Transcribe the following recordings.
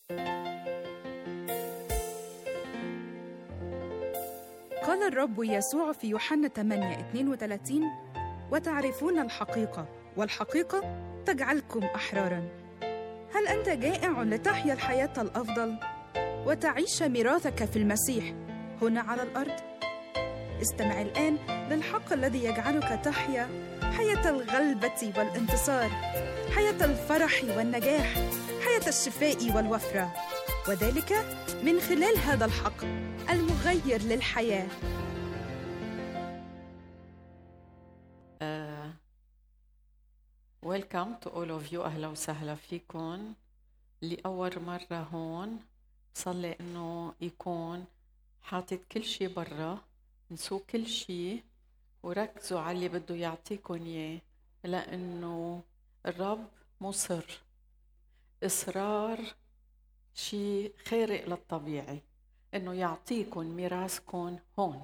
قال الرب يسوع في يوحنا 8:32: وتعرفون الحقيقة، والحقيقة تجعلكم أحراراً. هل أنت جائع لتحيا الحياة الأفضل وتعيش ميراثك في المسيح هنا على الأرض؟ استمع الآن للحق الذي يجعلك تحيا حياة الغلبة والانتصار، حياة الفرح والنجاح، حياة الشفاء والوفرة، وذلك من خلال هذا الحق المغير للحياة. Welcome to all of you. أهلا وسهلا فيكم. لأول مرة هون صلي إنه يكون حاطط كل شي برا، نسوا كل شي وركزوا على اللي بده يعطيكم إياه، لأنه الرب مصر. إصرار شي خارق للطبيعي إنه يعطيكم ميراثكم هون.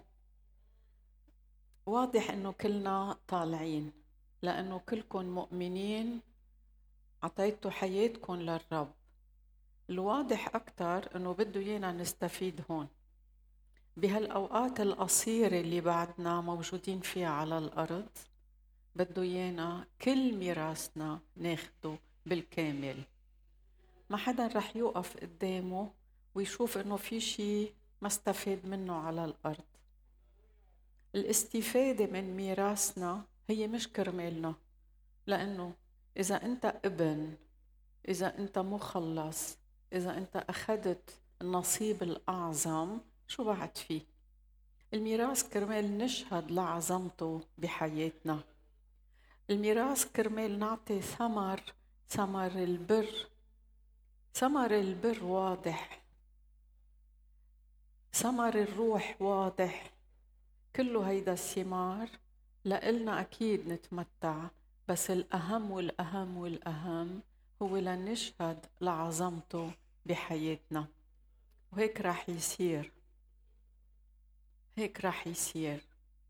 واضح إنه كلنا طالعين لأنه كلكم مؤمنين عطيتوا حياتكم للرب. الواضح أكتر إنه بده يينا نستفيد هون بهالأوقات القصيرة اللي بعدنا موجودين فيها على الأرض. بده يينا كل ميراثنا ناخده بالكامل. ما حدا رح يوقف قدامه ويشوف إنه في شي ما استفاد منه على الأرض. الاستفادة من ميراثنا هي مش كرمالنا، لأنه إذا أنت ابن، إذا أنت مخلص، إذا أنت أخذت النصيب الأعظم، شو بعد فيه؟ الميراث كرمال نشهد لعظمته بحياتنا. الميراث كرمال نعطي ثمر البر. ثمر البر واضح، ثمر الروح واضح. كله هيدا الثمار لإلنا أكيد نتمتع، بس الأهم والأهم والأهم هو لنشهد لعظمته بحياتنا. وهيك راح يصير، هيك راح يصير.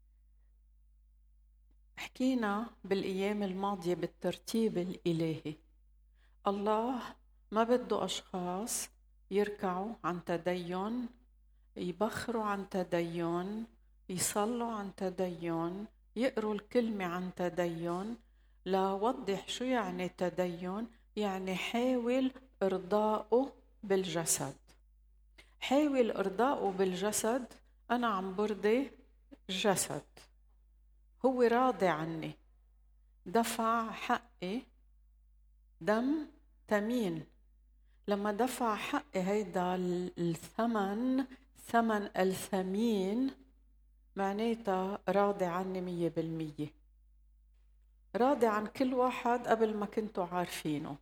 حكينا بالأيام الماضية بالترتيب الإلهي. الله ما بده أشخاص يركعوا عن تدين، يبخروا عن تدين، يصلوا عن تدين، يقروا الكلمة عن تدين. لا وضح شو يعني تدين. يعني حاول إرضاؤه بالجسد. حاول إرضاؤه بالجسد. أنا عم برضي الجسد، هو راضي عني، دفع حقي دم ثمين. لما دفع حقي هيدا الثمن، ثمن الثمين، معناتها راضي عني 100%. راضي عن كل واحد قبل ما كنتوا عارفينه.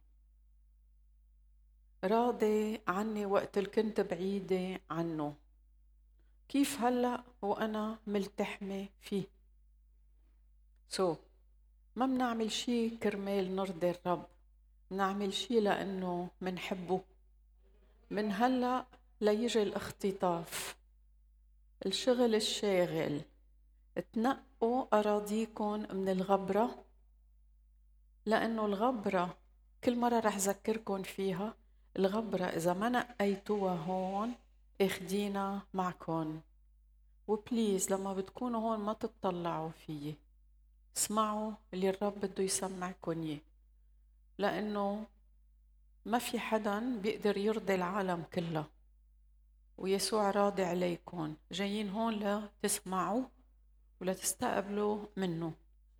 راضي عني وقت اللي كنت بعيدة عنه. كيف هلأ وأنا ملتحمة فيه؟ ما منعمل شي كرمال نرضي الرب، نعمل شي لأنه منحبه. من هلأ ليجي الاختطاف، الشغل الشاغل، تنقوا أراضيكم من الغبرة، لأنه الغبرة كل مرة رح ذكركم فيها. الغبرة إذا ما نقيتوها هون اخدينا معكم. وبليز لما بتكونوا هون ما تتطلعوا فيه، اسمعوا اللي الرب بده يسمعكم اياه، لأنه ما في حدا بيقدر يرضي العالم كله، ويسوع راضي عليكم. جايين هون لا تسمعوا ولا تستقبلوا منه.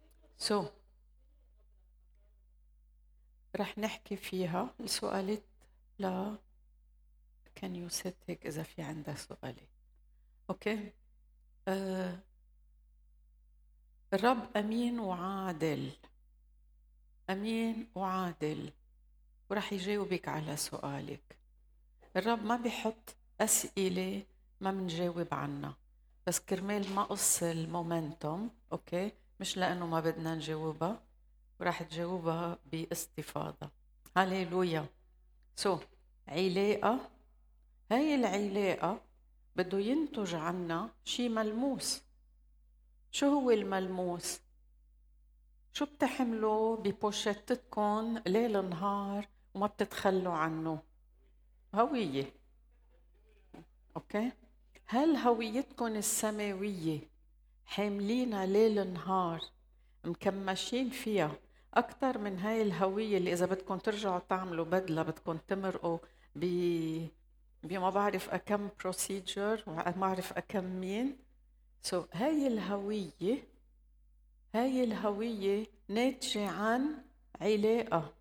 رح نحكي فيها السؤالات. لا كان يوسف هيك إذا في عندها سؤالات. أوكي. الرب أمين وعادل، أمين وعادل، ورح يجاوبك على سؤالك. الرب ما بيحط أسئلة ما منجاوب عنها، بس كرمال ما قص المومنتوم. أوكي، مش لأنه ما بدنا نجاوبها، ورح تجاوبها باستفاضة. هاليلويا. علاقة، هاي العلاقة بده ينتج عنا شي ملموس. شو هو الملموس؟ شو بتحملوا ببوشتتكم ليل نهار وما بتتخلوا عنه؟ هوية. أوكي، هل هويتكم السماوية حاملينها ليل نهار مكمشين فيها أكتر من هاي الهوية اللي إذا بدكم ترجعوا تعملوا بدلة بدكم تمرقوا بما بعرف أكم بروسيجر وما بعرف أكم مين. هاي الهوية ناتجة عن علاقة.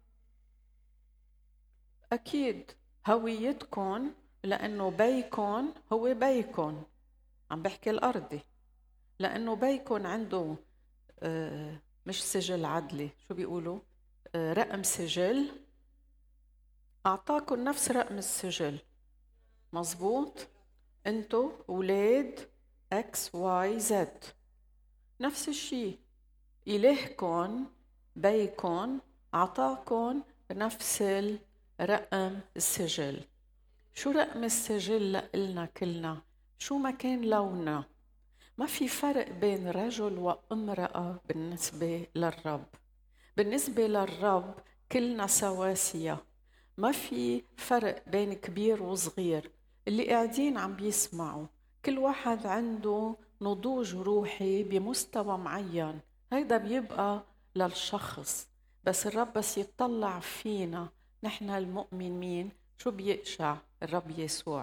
أكيد هويتكم لأنه بيكون هو بيكون، عم بحكي الأرضي، لأنه بيكون عنده مش سجل عدلي، شو بيقولوا، رقم سجل، أعطاكم نفس رقم السجل. مزبوط؟ أنتوا أولاد X Y Z، نفس الشيء. إلهكم بيكون أعطاكم نفس رقم السجل. شو رقم السجل لنا كلنا؟ شو ما كان لوننا، ما في فرق بين رجل وامرأة بالنسبة للرب. بالنسبة للرب كلنا سواسية، ما في فرق بين كبير وصغير. اللي قاعدين عم بيسمعوا كل واحد عنده نضوج روحي بمستوى معين، هيدا بيبقى للشخص. بس الرب بس يطلع فينا نحن المؤمنين شو بيقشع الرب يسوع؟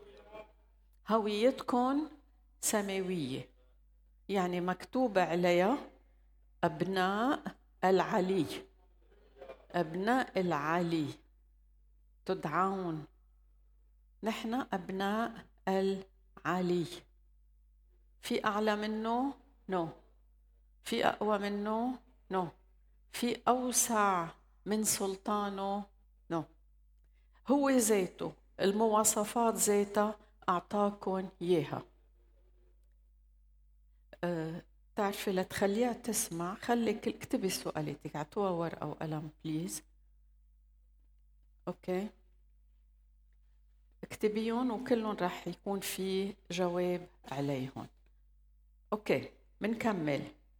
هويتكم سماوية، يعني مكتوب عليها أبناء العلي. أبناء العلي تدعون، نحن أبناء العلي. في أعلى منه؟ نو. في أقوى منه؟ نو. في أوسع من سلطانه؟ نو. هو ذاته، المواصفات ذاتها أعطاكم إياها. تعرفي لتخليها تسمع، خليك اكتبي سؤالاتك، اعطوها ورقة وقلم بليز. اوكي، اكتبيهم وكلهم رح يكون في جواب عليهم. اوكي، منكمل.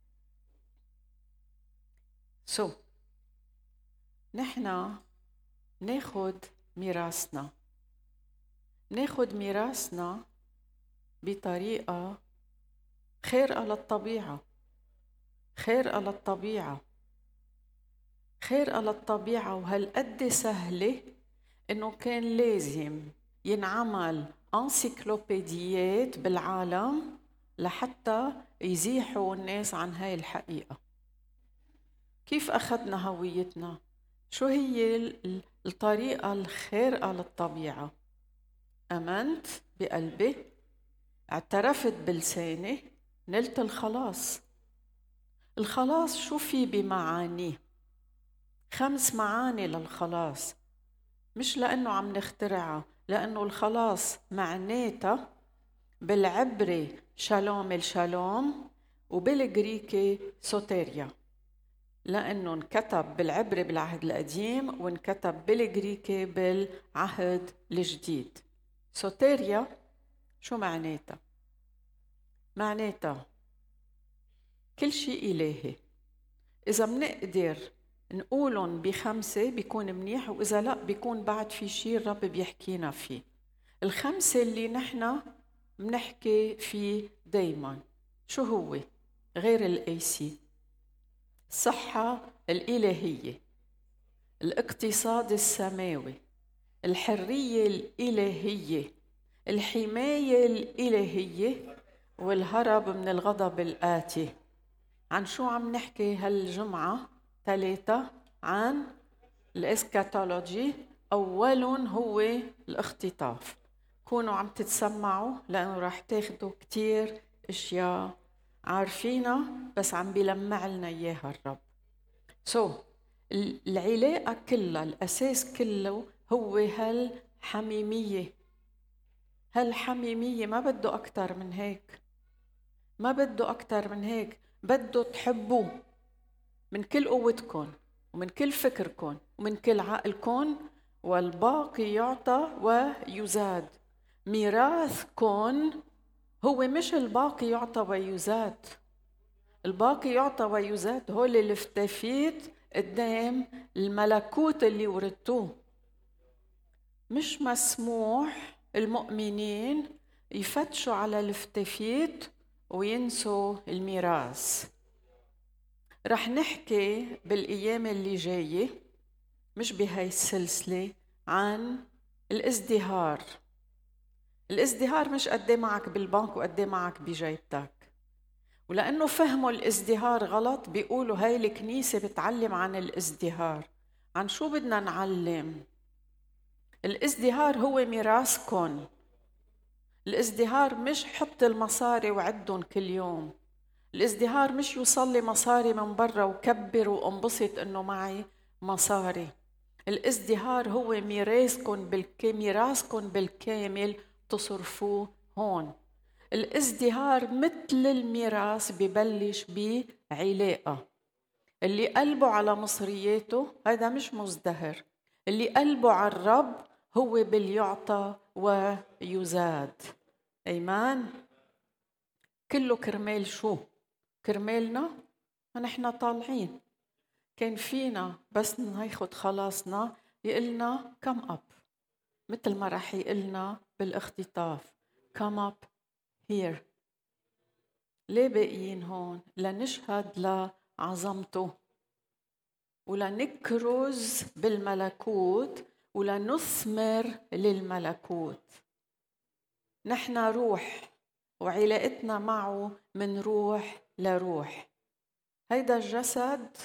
نحن ناخد ميراثنا بطريقة خارقة للطبيعة. وهالقد سهلة إنه كان لازم ينعمل انسيكلوبيديات بالعالم لحتى يزيحوا الناس عن هاي الحقيقة. كيف أخذنا هويتنا؟ شو هي الطريقة الخارقة للطبيعة؟ آمنت بقلبي، اعترفت بلساني، نلت الخلاص. الخلاص شو في بمعانيه؟ 5 معاني للخلاص، مش لأنه عم نخترعها، لأنه الخلاص معناتها بالعبري شالوم الشالوم، وبالغريكي سوتيريا، لأنه انكتب بالعبري بالعهد القديم وانكتب بالغريكي بالعهد الجديد. سوتيريا شو معناتها؟ معناتها كل شيء إلهي. إذا منقدر نقولن ب5 بيكون منيح، وإذا لا بيكون بعد في شيء الرب بيحكينا فيه. 5 اللي نحن منحكي فيه دايما شو هو؟ غير الأيسي: الصحة الإلهية، الاقتصاد السماوي، الحرية الإلهية، الحماية الإلهية، والهرب من الغضب الآتي. عن شو عم نحكي هالجمعة؟ 3 عن الإسكاتولوجي. أول هو الاختطاف. كونوا عم تتسمعوا لأنه راح تاخدوا كتير إشياء عارفينها بس عم بيلمع لنا إياها الرب. العلاقة كلها، الأساس كله هو هالحميمية. ما بده أكتر من هيك. بده تحبوه من كل قوتكم ومن كل فكركم ومن كل عقلكم، والباقي يعطى ويزاد. ميراثكم هو مش الباقي يعطى ويزاد. الباقي يعطى ويزاد هول اللي افتفيت قدام الملكوت اللي وردتوه. مش مسموح المؤمنين يفتشوا على الفتافيت وينسوا الميراث. رح نحكي بالأيام اللي جاية، مش بهاي السلسلة، عن الازدهار. الازدهار مش قدي معك بالبنك وقدي معك بجيبتك. ولأنه فهموا الازدهار غلط بيقولوا هاي الكنيسة بتعلم عن الازدهار. عن شو بدنا نعلم؟ الازدهار هو ميراثكن. الازدهار مش حط المصاري وعدهم كل يوم. الازدهار مش يوصل لي مصاري من برا وكبر وانبسط انه معي مصاري. الازدهار هو ميراثكن بالكامل تصرفوه هون. الازدهار مثل الميراث ببلش بعلاقة. اللي قلبه على مصرياته هذا مش مزدهر. اللي قلبه على الرب هو باليعطى ويزاد. أيمان. كله كرمال شو؟ كرمالنا ونحن طالعين. كان فينا بس ناخد خلاصنا يقلنا come up، مثل ما رح يقلنا بالاختطاف come up here. ليه باقيين هون؟ لنشهد لعظمته ولنكرز بالملكوت ولنثمر للملكوت. نحن روح وعلاقتنا معه من روح لروح. هيدا الجسد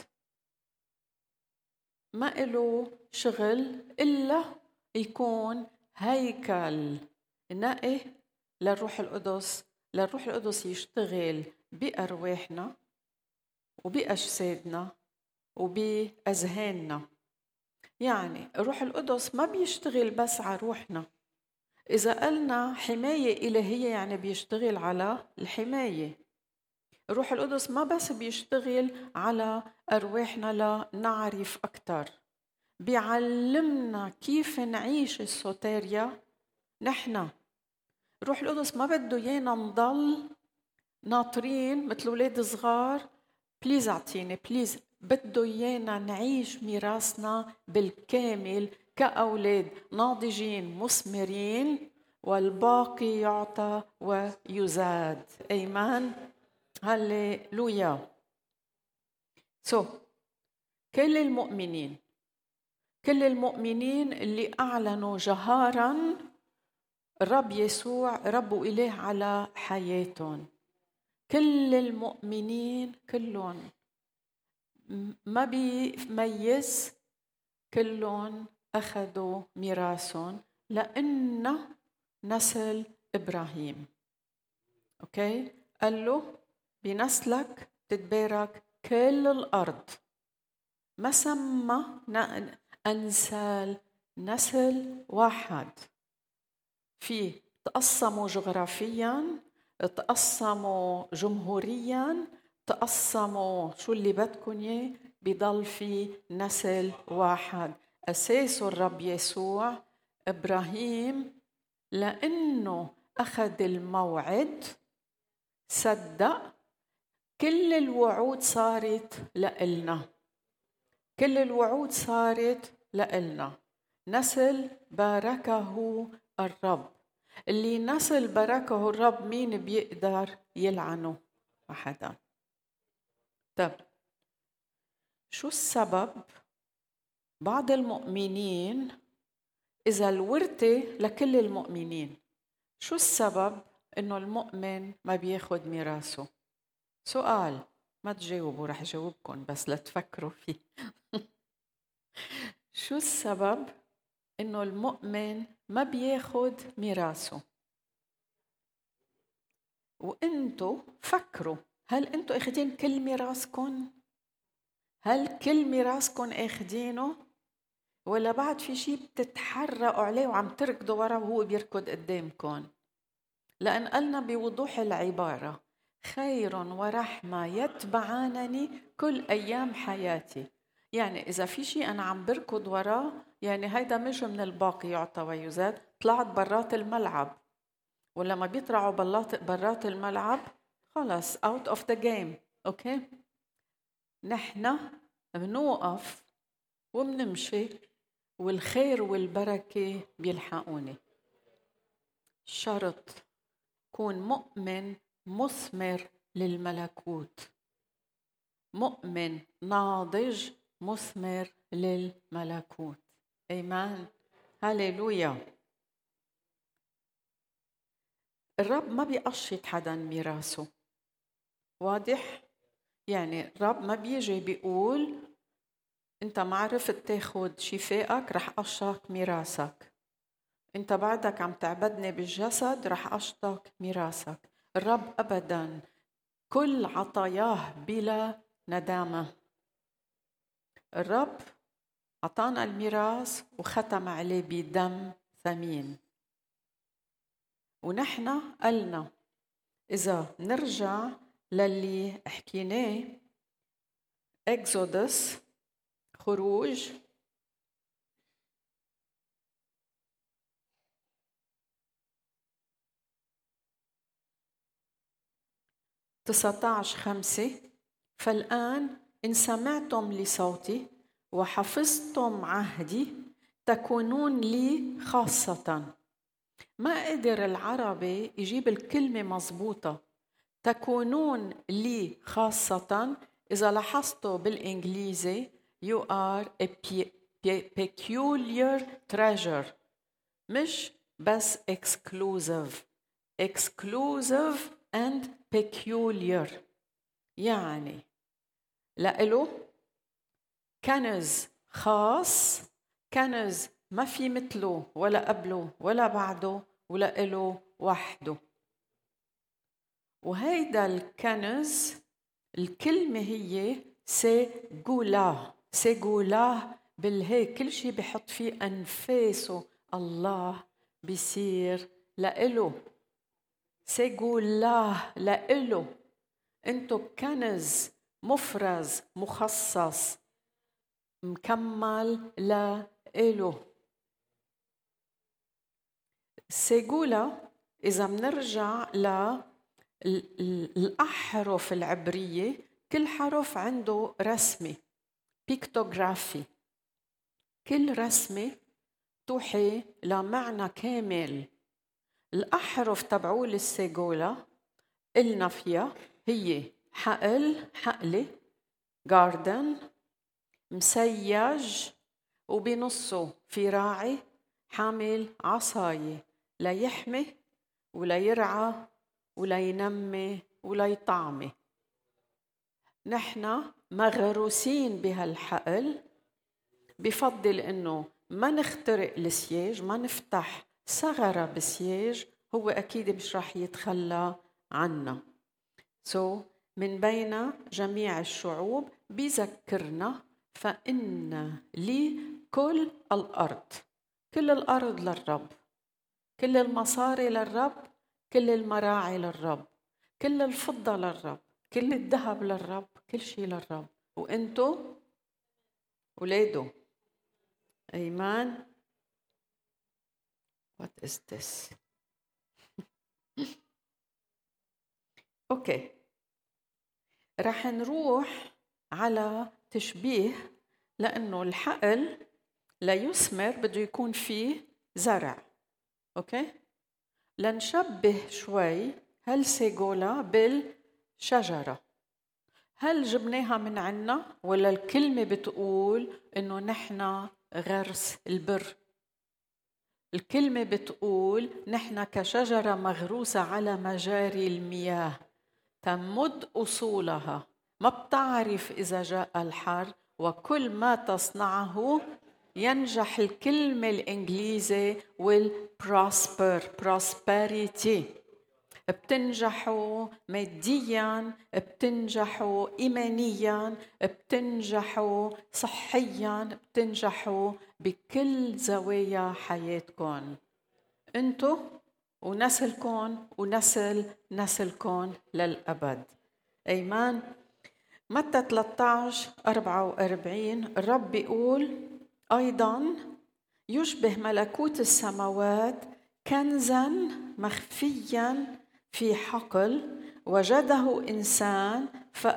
ما إله شغل إلا يكون هيكل نقي للروح القدس. للروح القدس يشتغل بأرواحنا وبأجسادنا وبأذهاننا. يعني الروح القدس ما بيشتغل بس على روحنا. إذا قلنا حماية إلهية يعني بيشتغل على الحماية. الروح القدس ما بس بيشتغل على أرواحنا لنعرف أكتر، بيعلمنا كيف نعيش السوتيريا. نحن الروح القدس ما بده يانا نضل ناطرين مثل أولاد صغار بليز أعطيني بليز. بده يانا نعيش ميراثنا بالكامل كأولاد ناضجين مثمرين، والباقي يعطى ويزاد. أيمان. هاليلويا. كل المؤمنين اللي أعلنوا جهاراً الرب يسوع رب وإله على حياتهم، كل المؤمنين كلهم ما بيميز، كلهم أخذوا ميراثهم لأن نسل إبراهيم. أوكي؟ قال له بنسلك تتبارك كل الأرض. ما سمى أنسال، نسل واحد. في تقسموا جغرافياً، تقسموا جمهورياً، تقسموا شو اللي بدكن اياه، بضل في نسل واحد أساسه الرب يسوع. إبراهيم لأنه أخذ الموعد صدق، كل الوعود صارت لإلنا. كل الوعود صارت لإلنا. نسل باركه الرب. اللي نسل باركه الرب مين بيقدر يلعنه؟ ما حدا. طب شو السبب بعض المؤمنين إذا الورثة لكل المؤمنين، شو السبب إنه المؤمن ما بياخد ميراثه؟ سؤال ما تجاوبوا، رح جاوبكم بس لا تفكروا فيه. شو السبب إنه المؤمن ما بياخد ميراثه؟ وإنتوا فكروا، هل إنتوا أخدين كل ميراثكم؟ هل كل ميراثكم أخدينه؟ ولا بعد في شيء بتتحرقوا عليه وعم تركضوا وراه وهو بيركض قدامكم؟ لأن قلنا بوضوح العبارة خير ورحمة يتبعانني كل أيام حياتي. يعني إذا في شيء أنا عم بركض وراه، يعني هيدا مش من الباقي يعطى ويزاد، طلعت برات الملعب. ولما بيطلعوا برات الملعب خلص out of the game. والخير والبركة بيلحقوني. شرط كون مؤمن مثمر للملكوت، مؤمن ناضج مثمر للملكوت. آمين، هاليلويا. الرب ما بيقشط حدا ميراثه، واضح؟ يعني الرب ما بيجي بيقول انت ما عرفت تاخد شفائك رح قشطك ميراثك، انت بعدك عم تعبدني بالجسد رح قشطك ميراثك. الرب ابدا كل عطاياه بلا ندامة. الرب عطانا الميراث وختم عليه بدم ثمين، ونحن قلنا إذا نرجع للي حكيناه إكسودس، خروج 19:5: فالآن إن سمعتم لصوتي وحفظتم عهدي تكونون لي خاصة. ما قدر العربي يجيب الكلمة مضبوطة. تكونون لي خاصة، إذا لاحظتوا بالإنجليزي you are a peculiar treasure، مش بس exclusive and peculiar. يعني لإله كنز خاص، كنز ما في مثله ولا قبله ولا بعده ولإله وحده. وهيدا الكنز الكلمة هي سيغولا بالهيك كل شيء بيحط فيه أنفاسه الله بيصير لإله. سيغولا لإله، انتو كنز مفرز مخصص مكمل لإله. سيغولا إذا منرجع الأحرف العبرية، كل حرف عنده رسمة بيكتوغرافي، كل رسمة توحي لمعنى كامل. الأحرف تبعول السيغولا قلنا فيها هي حقل جاردن مسيج، وبنصه في راعي حامل عصاية ليحمي ولا يرعى ولا ينمي ولا يطعمي. نحن مغروسين بهالحقل. بفضل انه ما نخترق السياج، ما نفتح ثغرة بالسياج، هو اكيد مش راح يتخلى عنا. من بين جميع الشعوب بيذكرنا فإن لي كل الأرض. كل الأرض للرب، كل المصاري للرب، كل المراعي للرب، كل الفضة للرب، كل الذهب للرب، كل شيء للرب، وانتو ولاده. أيمان. What is this? أوكي، رح نروح على تشبيه، لأنه الحقل ليثمر بده يكون فيه زرع. أوكي، لنشبه شوي هالسيغولا بالشجرة. هل جبناها من عنا ولا الكلمة بتقول إنه نحن غرس البر؟ الكلمة بتقول نحن كشجرة مغروسة على مجاري المياه تمد أصولها، ما بتعرف إذا جاء الحر، وكل ما تصنعه ينجح. الكلمة الإنجليزي prosperity، بتنجحوا مادياً، بتنجحوا إيمانياً، بتنجحوا صحياً، بتنجحوا بكل زوايا حياتكم انتو ونسلكم ونسل نسلكم للأبد. أيمان. متى 13:44 الرب بيقول أيضاً يشبه ملكوت السماوات كنزاً مخفياً في حقل وجده إنسان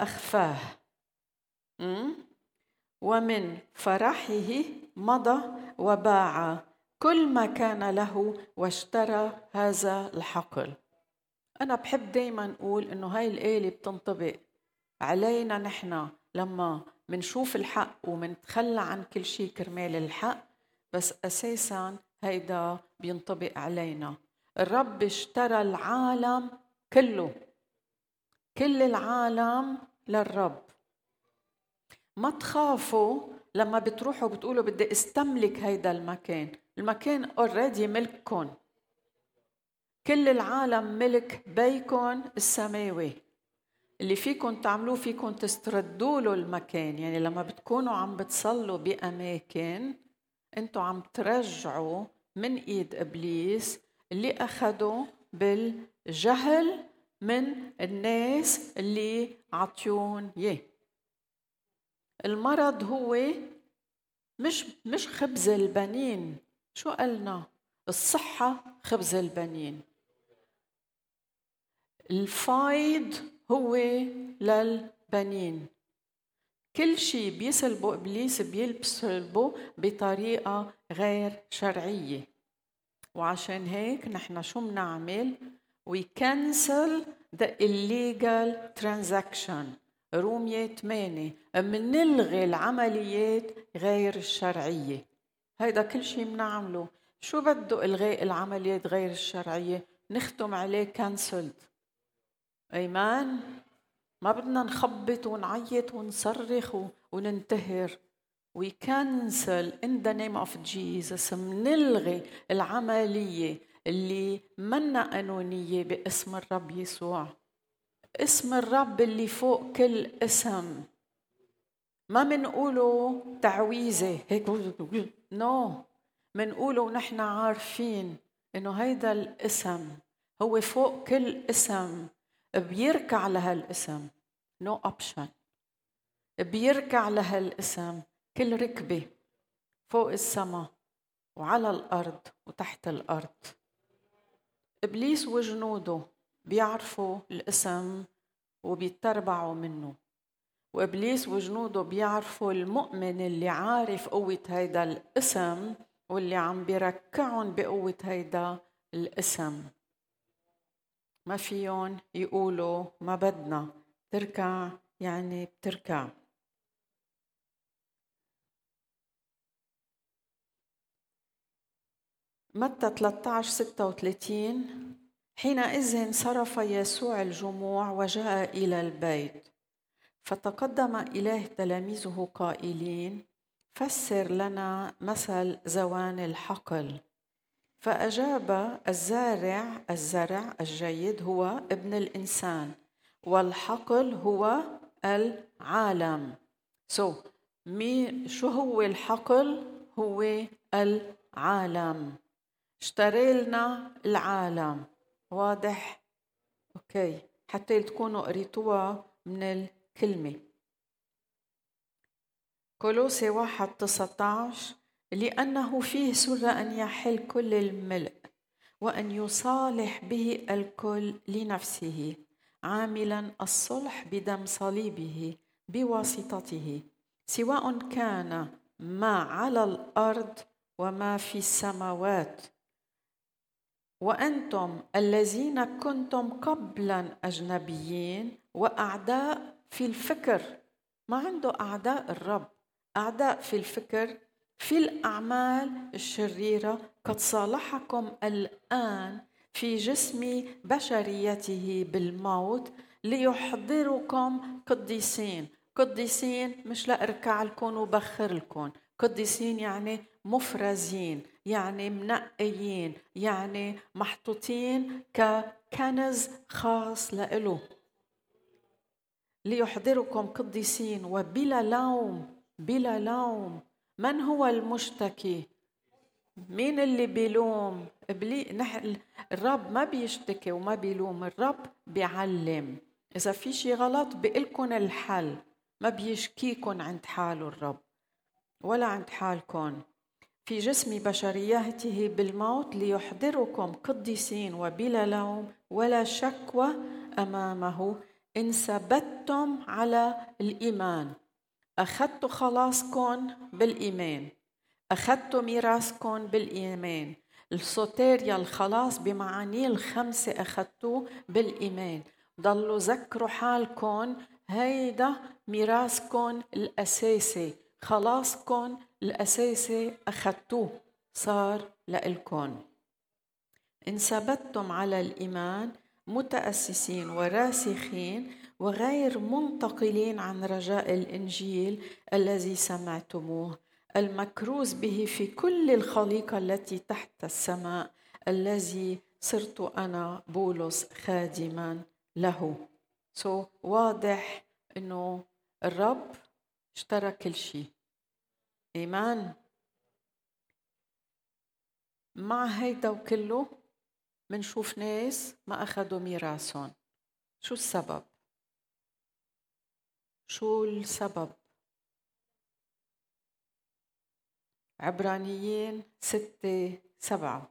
فأخفاه، ومن فرحه مضى وباع كل ما كان له واشترى هذا الحقل. أنا بحب دايما أقول إنه هاي الآية بتنطبق علينا نحن لما منشوف الحق ومنتخلى عن كل شيء كرمال الحق، بس أساسا هيدا بينطبق علينا. الرب اشترى العالم كله، كل العالم للرب. ما تخافوا لما بتروحوا بتقولوا بدي استملك هيدا المكان، المكان already ملككم، كل العالم ملك بيكم السماوي. اللي فيكم تعملوه فيكم تستردوا له المكان. يعني لما بتكونوا عم بتصلوا بأماكن انتوا عم ترجعوا من ايد ابليس اللي اخذوا بالجهل من الناس اللي عطيون اياه. المرض هو مش خبز البنين. شو قلنا؟ الصحة خبز البنين. الفايض هو للبنين. كل شيء بيسلبه إبليس بيسلبه بطريقة غير شرعية. وعشان هيك نحن شو بنعمل؟ we cancel the illegal transaction. رومية 8 منلغي العمليات غير الشرعية. هيدا كل شيء بنعمله. شو بده إلغاء العمليات غير الشرعية؟ نختم عليه cancelled. أيمان، ما بدنا نخبط ونعيط ونصرخ وننتهر. we cancel in the name of Jesus. منلغي العملية اللي منا قانونية باسم الرب يسوع. اسم الرب اللي فوق كل اسم. ما منقوله تعويذة هيك نو، منقوله ونحن عارفين انه هيدا الاسم هو فوق كل اسم. بيركع لهالاسم، نو اوبشن. بيركع لهالاسم كل ركبة فوق السماء وعلى الارض وتحت الارض. ابليس وجنوده بيعرفوا الاسم وبيتربعوا منه، وابليس وجنوده بيعرفوا المؤمن اللي عارف قوة هيدا الاسم واللي عم بيركعهم بقوة هيدا الاسم. ما فيهم يقولوا ما بدنا تركع، يعني بتركع. متى 13:36 حينئذ صرف يسوع الجموع وجاء إلى البيت، فتقدم إليه تلاميذه قائلين فسر لنا مثل زوان الحقل. فأجاب الزارع الجيد هو ابن الإنسان، والحقل هو العالم. شو هو الحقل؟ هو العالم. اشتري لنا العالم. واضح؟ اوكي، حتى تكونوا قريتوها من الكلمة. كولوسي 1:19 لأنه فيه سر أن يحل كل الملء وأن يصالح به الكل لنفسه، عاملا الصلح بدم صليبه بواسطته، سواء كان ما على الأرض وما في السماوات. وأنتم الذين كنتم قبلا أجنبيين وأعداء في الفكر. ما عنده أعداء الرب، أعداء في الفكر في الأعمال الشريرة، قد صالحكم الآن في جسم بشريته بالموت ليحضركم قديسين. قديسين مش لأركع لكم وبخر لكم، قديسين يعني مفرزين، يعني منقيين، يعني محطوطين ككنز خاص لإله. ليحضركم قديسين وبلا لوم. بلا لوم. من هو المشتكي؟ مين اللي بيلوم؟ الرب ما بيشتكي وما بيلوم، الرب بيعلم. إذا في شيء غلط بيقلكن الحل، ما بيشكيكن عند حاله الرب ولا عند حالكن. في جسم بشريته بالموت ليحضركم قديسين وبلا لوم ولا شكوى أمامه إن ثبتتم على الإيمان. أخذت خلاصكم بالإيمان، أخذتوا ميراثكم بالإيمان. السوتيريا الخلاص بمعانيه الخمسة أخذتوه بالإيمان. ضلوا ذكروا حالكم هيدا ميراثكم الأساسي، خلاصكم الأساسي أخذتوه صار لإلكم. إن ثبتتم على الإيمان متأسسين وراسخين وغير منتقلين عن رجاء الإنجيل الذي سمعتموه المكروز به في كل الخليقة التي تحت السماء، الذي صرت أنا بولس خادما له. واضح إنه الرب اشترى كل شيء. إيمان. مع هيدا وكله منشوف ناس ما أخذوا ميراثهم. شو السبب؟ شو السبب؟ عبرانيين 6:7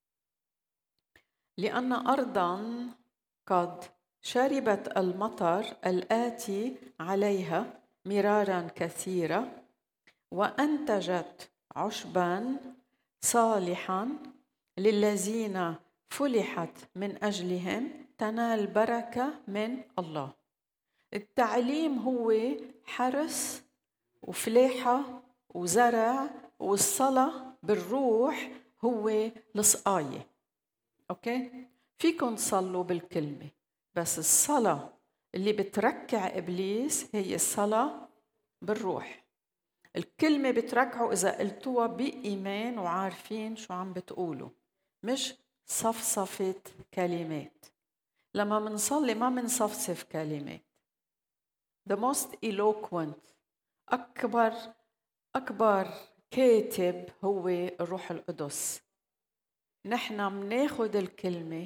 لأن أرضاً قد شربت المطر الآتي عليها مراراً كثيرة وأنتجت عشباً صالحاً للذين فلحت من أجلهم تنال بركة من الله. التعليم هو حرس وفلاحة وزرع، والصلاة بالروح هو السقاية. أوكي؟ فيكم تصلوا بالكلمة، بس الصلاة اللي بتركع إبليس هي الصلاة بالروح. الكلمة بتركعوا إذا قلتوها بإيمان وعارفين شو عم بتقولوا، مش صفصفة كلمات. لما منصلي ما منصفصف كلمات. The most eloquent أكبر كاتب هو الروح القدس. نحن مناخد الكلمة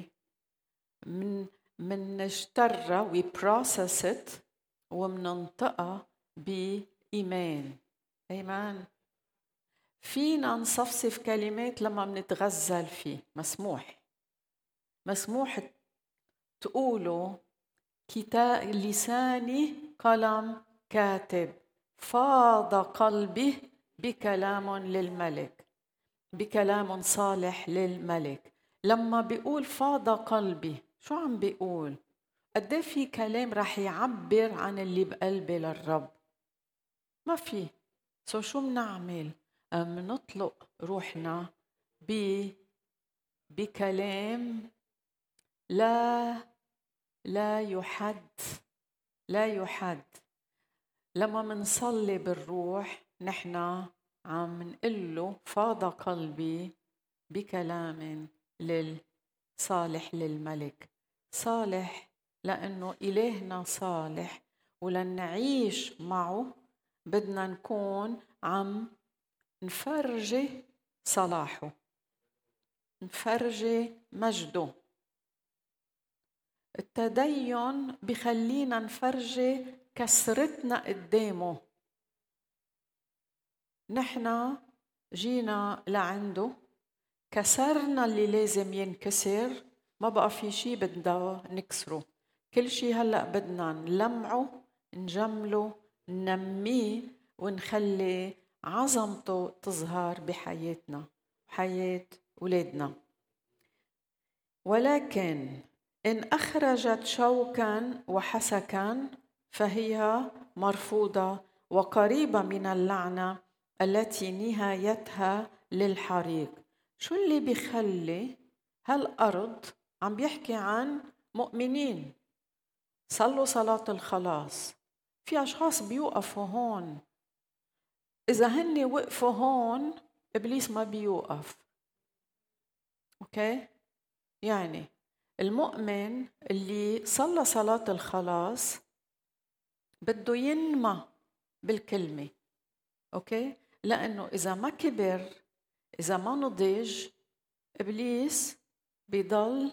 من نشترها we process it ومننطقها بإيمان. إيمان. فينا نصفصف كلمات لما منتغزل فيه، مسموح تقولوا كتاب لساني قلم كاتب فاض قلبي بكلام للملك، بكلام صالح للملك. لما بيقول فاض قلبي شو عم بيقول؟ قد في كلام رح يعبر عن اللي بقلبي للرب؟ ما في. شو بنعمل؟ منطلق روحنا بكلام لا يحد. لما منصلي بالروح نحن عم نقله فاض قلبي بكلام صالح للملك. صالح لأنه إلهنا صالح، ولنعيش معه بدنا نكون عم نفرجي صلاحه، نفرجي مجده. التدين بخلينا نفرجي كسرتنا قدامه. نحن جينا لعنده، كسرنا اللي لازم ينكسر، ما بقى في شيء بدنا نكسره. كل شيء هلأ بدنا نلمعه، نجمله، ننميه، ونخلي عظمته تظهر بحياتنا، حياة أولادنا. ولكن إن أخرجت شوكاً وحسكاً فهي مرفوضة وقريبة من اللعنة التي نهايتها للحريق. شو اللي بيخلي هالأرض؟ عم بيحكي عن مؤمنين صلوا صلاة الخلاص. في أشخاص بيوقفوا هون، إذا هن وقفوا هون إبليس ما بيوقف. أوكي؟ يعني المؤمن اللي صلى صلاة الخلاص بده ينمى بالكلمة. أوكي؟ لأنه إذا ما كبر، إذا ما نضج، إبليس بيضل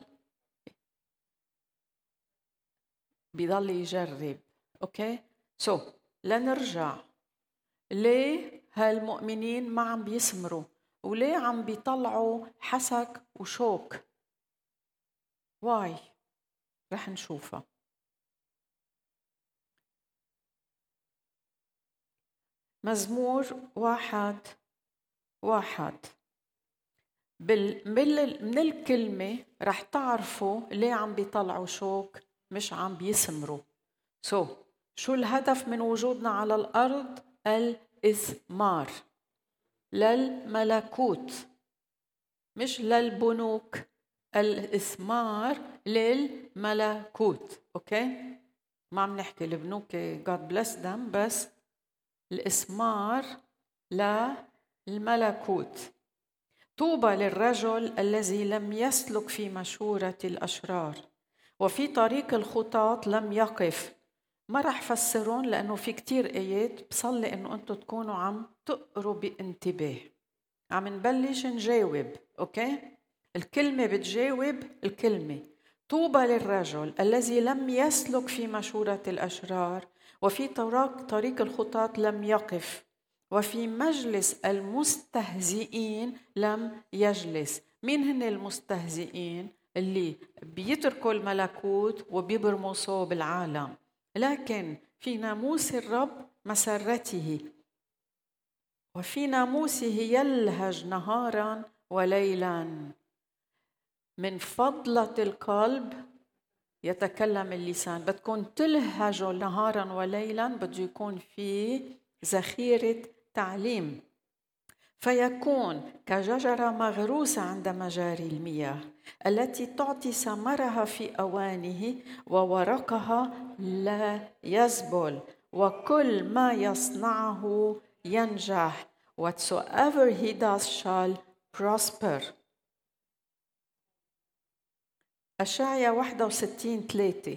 يجرب. أوكي؟ لنرجع. ليه هالمؤمنين ما عم بيسمروا؟ وليه عم بيطلعوا حسك وشوك؟ واي؟ رح نشوفها. مزمور 1 واحد. من الكلمة رح تعرفوا ليه عم بيطلعوا شوك مش عم بيسمروا. شو الهدف من وجودنا على الأرض؟ الإثمار للملكوت مش للبنوك. الإثمار للملكوت. أوكي؟ ما عم نحكي البنوك God bless them، بس الإثمار للملكوت. طوبى للرجل الذي لم يسلك في مشورة الأشرار وفي طريق الخطاة لم يقف. ما رح فسرون لأنه في كتير آيات، بصلي أنه أنتوا تكونوا عم تقروا بانتباه. عم نبلش نجاوب. أوكي؟ الكلمة بتجاوب الكلمة. طوبى للرجل الذي لم يسلك في مشورة الأشرار وفي طريق الخطاة لم يقف وفي مجلس المستهزئين لم يجلس. مين هن المستهزئين؟ اللي بيتركوا الملكوت وبيبرموا بالعالم. لكن في ناموس الرب مسرته وفي ناموسه يلهج نهارا وليلا. من فضلة القلب يتكلم اللسان. بدكم تلهجوا نهارا وليلا، بده يكون في ذخيرة تعليم. فيكون كشجرة مغروسة عند مجاري المياه التي تعطي ثمرها في أوانه وورقها لا يذبل وكل ما يصنعه ينجح. Whatsoever he does shall prosper. أشعياء 61:3.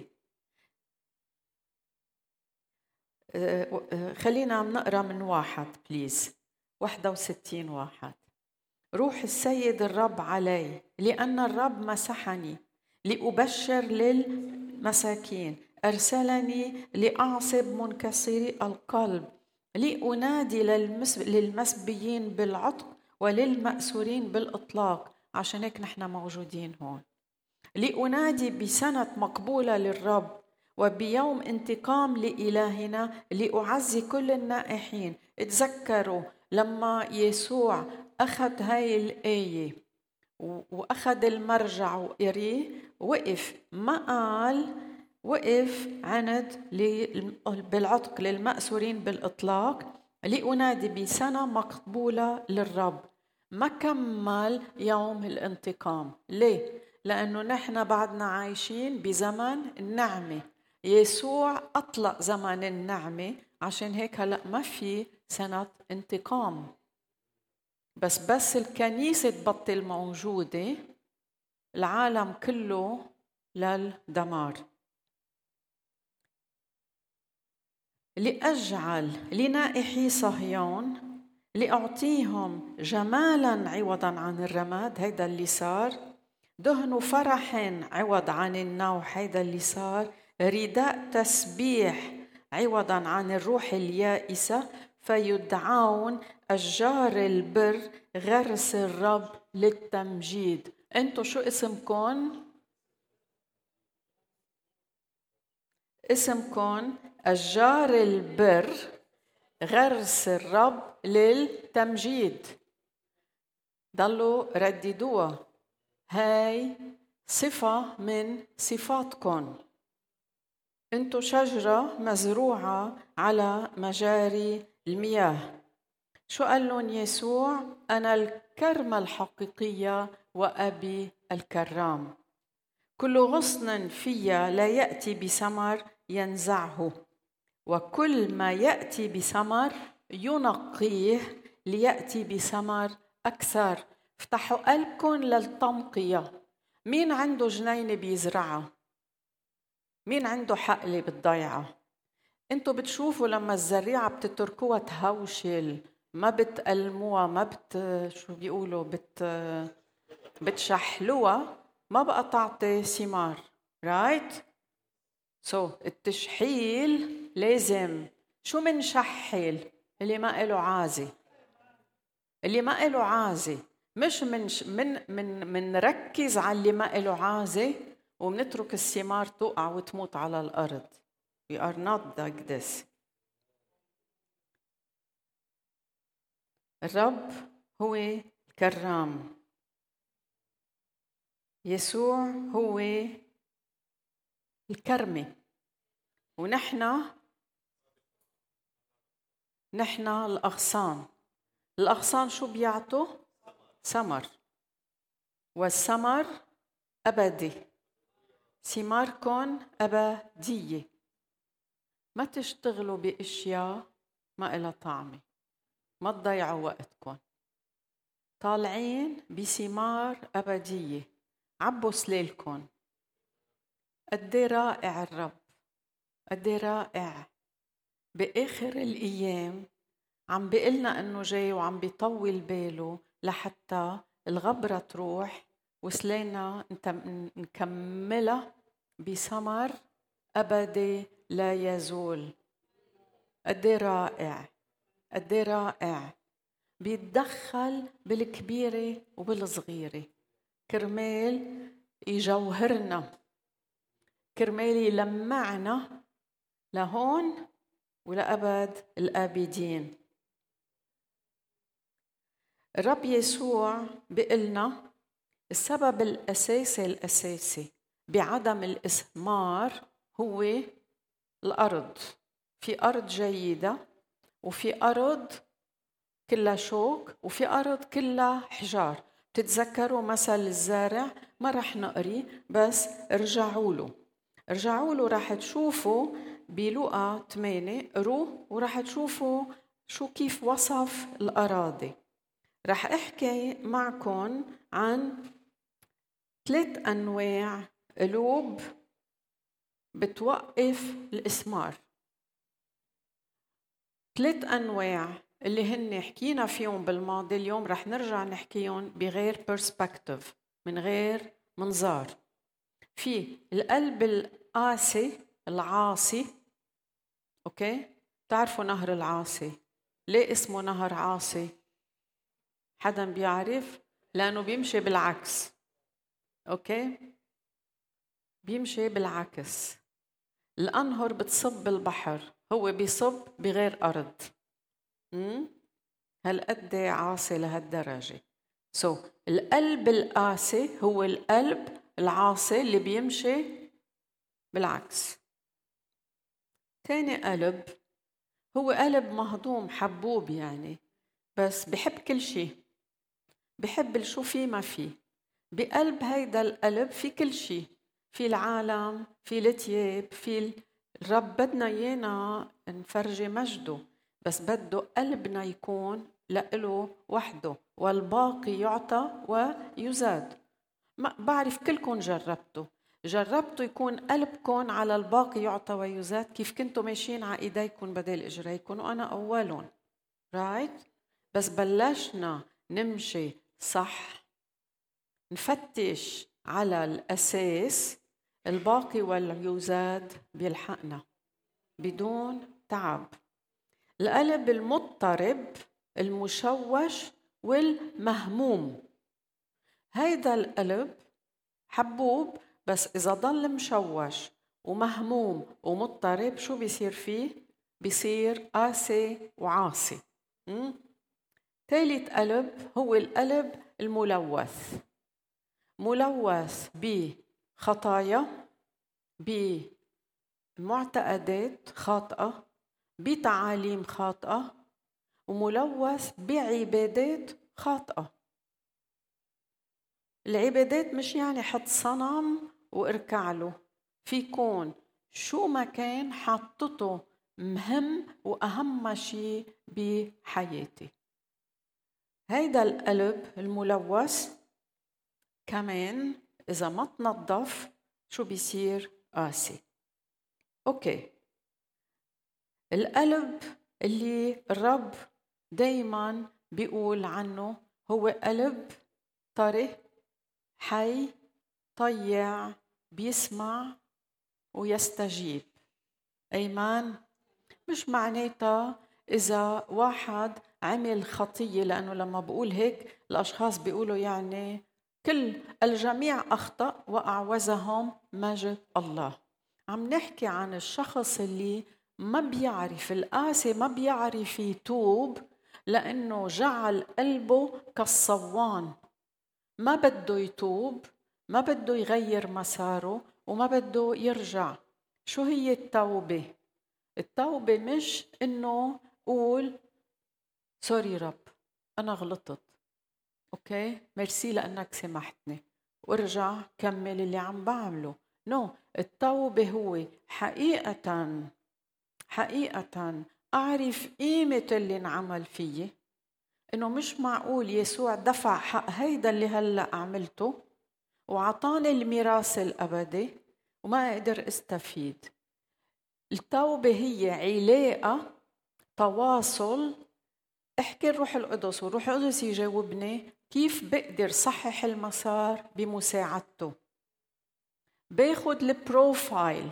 خلينا نقرأ من 1 بليز. 61:1. روح السيد الرب علي لأن الرب مسحني لأبشر للمساكين، أرسلني لأعصب منكسري القلب، لأنادي للمسبيين بالعتق وللمأسورين بالإطلاق. عشان هيك نحن موجودين هون. لأنادي بسنة مقبولة للرب وبيوم انتقام لإلهنا، لأعزي كل النائحين. اتذكروا لما يسوع أخذ هاي الآية وأخذ المرجع وقريه، وقف ما قال، وقف عند بالعتق للمأسورين بالإطلاق، لأنادي بسنة مقبولة للرب. ما كمل يوم الانتقام. ليه؟ لأنه نحن بعدنا عايشين بزمن النعمة. يسوع أطلق زمن النعمة، عشان هيك هلأ ما في سنة انتقام. بس الكنيسة تبطل موجودة، العالم كله للدمار. لأجعل لنائحي صهيون لأعطيهم جمالا عوضا عن الرماد، هيدا اللي صار. دهن فرح عوض عن النوح، هيدا اللي صار. رداء تسبيح عوضا عن الروح اليائسة، فيدعون أشجار البر غرس الرب للتمجيد. انتو شو اسمكن؟ اسمكن أشجار البر غرس الرب للتمجيد. ضلوا رددوها، هاي صفة من صفاتكم. انتو شجرة مزروعة على مجاري المياه. شو قال لهم يسوع؟ أنا الكرمة الحقيقية وأبي الكرام. كل غصن فيا لا يأتي بثمر ينزعه، وكل ما يأتي بثمر ينقيه ليأتي بثمر أكثر. افتحوا قلبكم للتنقية. مين عنده جنينة بيزرعها؟ مين عنده حقلة بالضيعة؟ انتوا بتشوفوا لما الزريعة بتتركوها تهوشل، ما بتقلموها، ما شو بيقولوا بتشحلوها، ما بقى تعطي ثمار. رايت؟ التشحيل لازم. شو من شحل؟ اللي ما له عازي. اللي ما له عازي. مش من نركز على اللي ما له عازي ومنترك الثمار تقع وتموت على الأرض. We are not like this. الرب هو الكرام، يسوع هو الكرمة، ونحن الأغصان. الأغصان شو بيعطوا؟ ثمر، والثمر أبدي، ثماركم أبدية. ما تشتغلوا بأشياء ما إلها طعمة، ما تضيعوا وقتكم، طالعين بثمار أبدية. عبوا سليلكم. قد رائع الرب، قد رائع. بآخر الأيام عم بيقلنا إنه جاي وعم بيطول باله لحتى الغبرة تروح وسلينا نكملها بثمر أبدي لا يزول. قد رائع، قد رائع. بيتدخل بالكبيرة وبالصغيرة كرمال يجوهرنا، كرمال يلمعنا لهون ولأبد الآبدين. الرب يسوع بيقلنا السبب الأساسي بعدم الإثمار هو الأرض. في أرض جيدة، وفي أرض كلها شوك، وفي أرض كلها حجار. بتتذكروا مثل الزارع؟ ما رح نقري، بس ارجعوا له رح تشوفوا بلوقا 8، قروا ورح تشوفوا كيف وصف الأراضي. رح أحكي معكم عن 3 أنواع قلوب بتوقف الإثمار. 3 أنواع اللي هن حكينا فيهم بالماضي، اليوم رح نرجع نحكيهم بغير برسبكتيف، من غير منظار. في القلب القاسي العاصي. أوكي؟ تعرفوا نهر العاصي ليه اسمه نهر عاصي؟ حدا بيعرف؟ لأنه بيمشي بالعكس. أوكي؟ بيمشي بالعكس. الأنهر بتصب بالبحر، هو بيصب بغير أرض. هالقد عاصي لهالدرجة. القلب القاسي هو القلب العاصي اللي بيمشي بالعكس. تاني قلب هو قلب مهضوم حبوب، يعني بس بحب كل شيء، بحب شو فيه ما فيه. بقلب هيدا القلب في كل شيء، في العالم، في التياب، في الرب بدنا يانا نفرجي مجده، بس بده قلبنا يكون لإله وحده، والباقي يعطى ويزاد. ما بعرف كلكم جربتوا يكون قلبكم على الباقي يعطى ويزاد؟ كيف كنتوا ماشيين على ايديكم بدل اجريكم، وانا اولهم رايت. بس بلشنا نمشي صح، نفتش على الاساس، الباقي واليزاد بيلحقنا بدون تعب. القلب المضطرب المشوش والمهموم، هيدا القلب حبوب، بس إذا ضل مشوش ومهموم ومضطرب شو بيصير فيه؟ بيصير قاسي وعاصي. ثالث قلب هو القلب الملوث، ملوث بخطايا، بمعتقدات خاطئة، بتعاليم خاطئة، وملوث بعبادات خاطئة. العبادات مش يعني حط صنم واركع له، في كون شو ما كان حطته مهم وأهم شيء بحياتي. هيدا القلب الملوث كمان إذا ما تنظف شو بيصير؟ قاسي. أوكي، القلب اللي الرب دايما بيقول عنه هو قلب طري حي طيع، بيسمع ويستجيب. أيمان؟ مش معناتها إذا واحد عمل خطية، لأنه لما بقول هيك الأشخاص بيقولوا يعني كل الجميع أخطأ وأعوزهم مجد الله. عم نحكي عن الشخص اللي ما بيعرف، القاسي ما بيعرف يتوب، لأنه جعل قلبه كالصوان، ما بده يتوب، ما بده يغير مساره، وما بده يرجع. شو هي التوبة؟ التوبة مش إنه قول سوري رب أنا غلطت، أوكي ميرسي لأنك سمحتني، وارجع كمل اللي عم بعمله. التوبة هو حقيقة أعرف قيمة اللي انعمل فيي، إنه مش معقول يسوع دفع حق هيدا اللي هلأ عملته وعطاني الميراث الأبدي وما أقدر استفيد. التوبة هي علاقة، تواصل، احكي الروح القدس والروح القدس يجاوبني كيف بقدر صحح المسار بمساعدته. باخد البروفايل،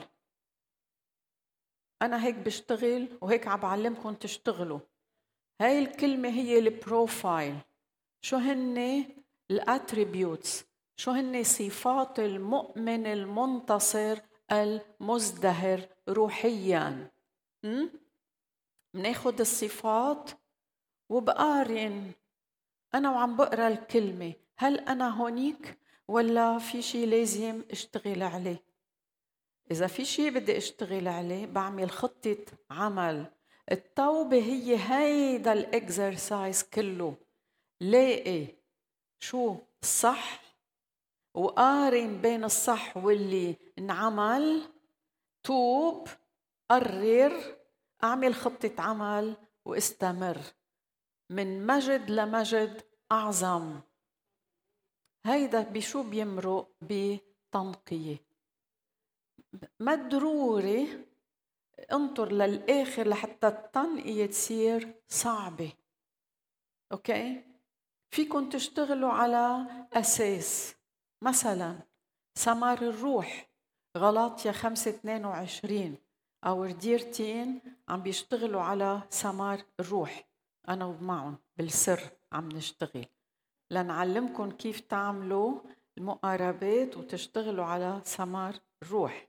أنا هيك بشتغل وهيك عم بعلمكم تشتغلوا. هاي الكلمة هي البروفايل. شو هن الاتريبيوتس؟ شو هن صفات المؤمن المنتصر المزدهر روحيا؟ مناخد الصفات وبقارن أنا وعم بقرأ الكلمة، هل أنا هونيك ولا في شيء لازم اشتغل عليه؟ إذا في شيء بدي اشتغل عليه بعمل خطة عمل. التوبة هي هيدا الاكسرسايز كله، لاقي شو الصح وقارن بين الصح واللي انعمل، توب، قرر، أعمل خطة عمل واستمر من مجد لمجد أعظم. هيدا بشو بيمرق؟ بتنقية. ما ضروري انطر للآخر لحتى التنقية تصير صعبة، أوكي؟ فيكن تشتغلوا على أساس، مثلا ثمر الروح، غلاطيا 5:22. Our dear teen عم بيشتغلوا على ثمر الروح، أنا ومعهم بالسر عم نشتغل لنعلمكم كيف تعملوا المقاربات وتشتغلوا على ثمر الروح.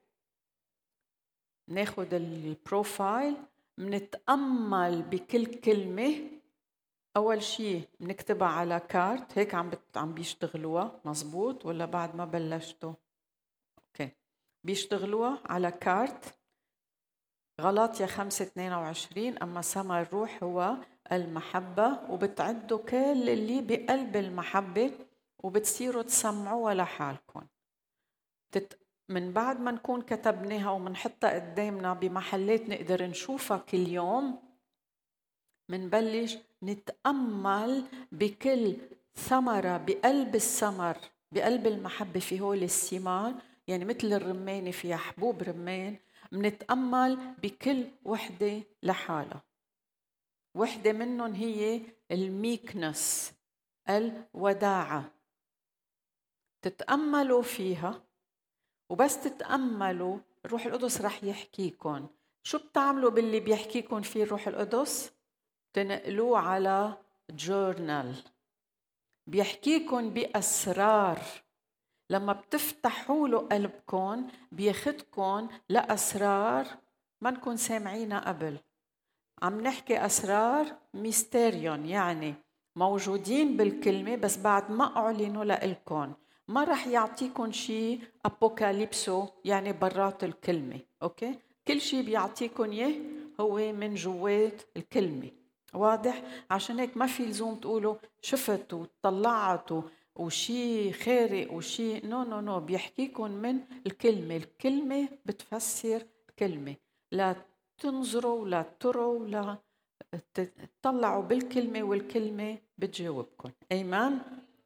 ناخد البروفايل، منتأمل بكل كلمة. أول شيء بنكتبها على كارت، هيك عم بيشتغلوها مزبوط ولا بعد ما بلشتوا؟ أوكي، بيشتغلوها على كارت. غلاطيا 5:22. أما ثمر الروح هو المحبة، وبتعدوا كل اللي بقلب المحبة وبتصيروا تسمعوها لحالكم. من بعد ما نكون كتبناها ومنحطها قدامنا بمحلات نقدر نشوفها كل يوم، منبلش نتأمل بكل ثمرة بقلب الثمر، بقلب المحبة في هول الثمار، يعني مثل الرمانة فيها حبوب رمان، منتأمل بكل وحدة لحالها. وحدة منهم هي الميكنس، الوداعة. تتأملوا فيها، وبس تتأملوا الروح القدس رح يحكيكم. شو بتعملوا باللي بيحكيكم فيه الروح القدس؟ تنقلوه على جورنال، بيحكيكم بأسرار. لما بتفتحوا له قلبكم بياخدكم لأسرار ما نكون سامعينها قبل. عم نحكي أسرار ميستيريون، يعني موجودين بالكلمة بس بعد ما أعلنوا لإلكم. ما رح يعطيكم شيء أبوكاليبسو يعني برات الكلمة، أوكي؟ كل شيء بيعطيكم إياه هو من جوات الكلمة. واضح؟ عشان هيك ما في لزوم تقولوا شفت وطلعت وشي خارق وشي نو. بيحكيكم من الكلمة. الكلمة بتفسر الكلمة، لا تنظروا ولا تروا ولا تطلعوا بالكلمة والكلمة بتجاوبكم. أيمان؟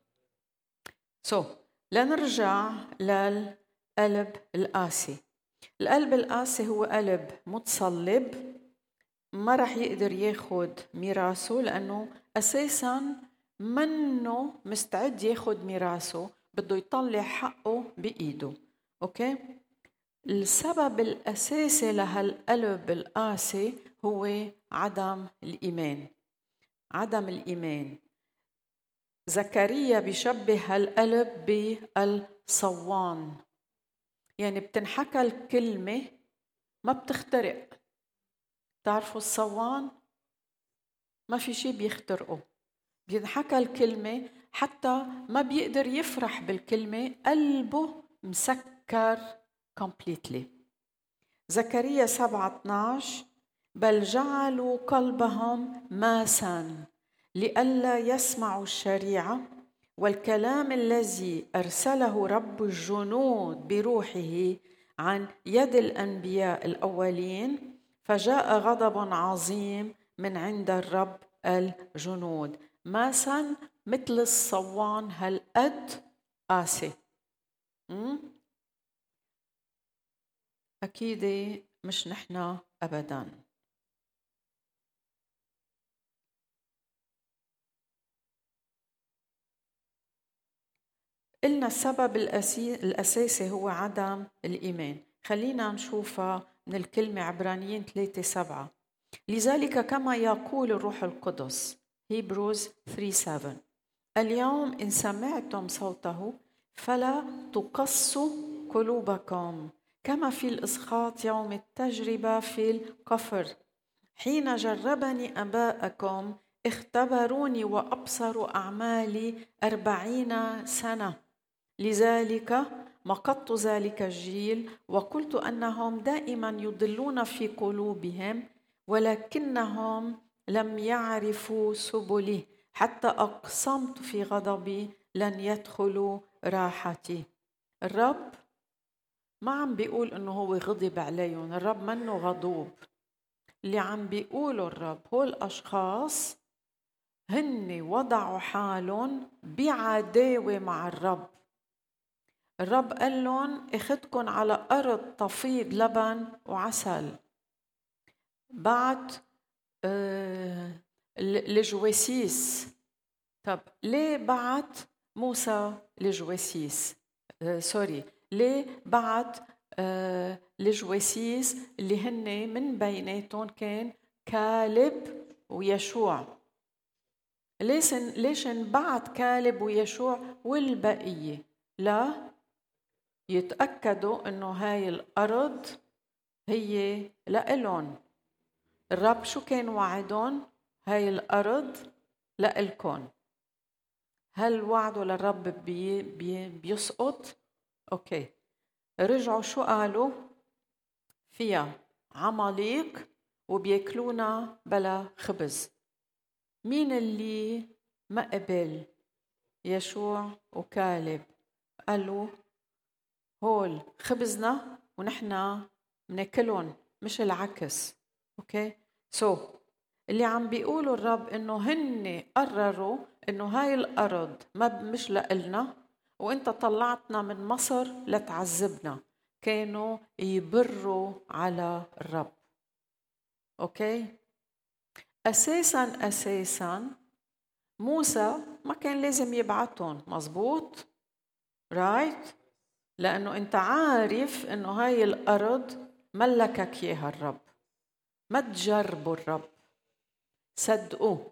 لنرجع للقلب القاسي. القلب القاسي هو قلب متصلب، ما رح يقدر ياخد ميراثه لأنه أساساً منه مستعد ياخد ميراثه، بده يطلع حقه بإيده. أوكي؟ السبب الأساسي لهالقلب القاسي هو عدم الإيمان. عدم الإيمان. زكريا بيشبه هالقلب بالصوان، يعني بتنحكى الكلمة ما بتخترق. تعرفوا الصوان؟ ما في شيء بيخترقه، بينحكى الكلمة حتى ما بيقدر يفرح بالكلمة، قلبه مسكر completely. زكريا 7:12 بل جعلوا قلبهم ماسا لئلا يسمعوا الشريعة والكلام الذي أرسله رب الجنود بروحه عن يد الأنبياء الأولين، فجاء غضب عظيم من عند الرب الجنود. ماسا مثل الصوان هالقد قاسي. أكيد مش نحن أبداً. قلنا السبب الأساسي هو عدم الإيمان. خلينا نشوفها من الكلمة عبرانيين 3:7. لذلك كما يقول الروح القدس Hebrews 3:7 اليوم إن سمعتم صوته فلا تقسوا قلوبكم كما في الإسخاط يوم التجربة في الكفر حين جربني آباءكم اختبروني وأبصروا أعمالي 40 سنة. لذلك مقت ذلك الجيل وقلت أنهم دائما يضلون في قلوبهم ولكنهم لم يعرفوا سبلي حتى أقسمت في غضبي لن يدخلوا راحتي. الرب ما عم بيقول إنه هو غضب عليهم، الرب منه غضوب. اللي عم بيقوله الرب هو الأشخاص هن وضعوا حالهم بعداوة مع الرب. الرب قال لهم اخدكن على أرض تفيض لبن وعسل. بعد لجواسيس. طب ليه بعت موسى لجواسيس؟ ليه بعت لجواسيس اللي هن من بيناتهم كان كالب ويشوع؟ ليش انبعت كالب ويشوع والبقية؟ لا يتأكدوا انه هاي الارض هي لإلهم. الرب شو كان وعدهم؟ هاي الارض لإلكم. هل وعده للرب بيسقط؟ اوكي، رجعوا شو قالوا؟ فيها عماليق وبياكلونا بلا خبز. مين اللي ما قبل؟ يشوع وكالب. قالوا هول خبزنا ونحن مناكلهم مش العكس. اوكي، اللي عم بيقولوا الرب انه هن قرروا انه هاي الارض مش لإلنا وانت طلعتنا من مصر لتعذبنا، كانوا يبروا على الرب. اوكي، اساسا موسى ما كان لازم يبعتهم، مزبوط؟ رايت؟ لانه انت عارف انه هاي الارض ملكك اياها الرب. ما تجربوا الرب، صدقوه.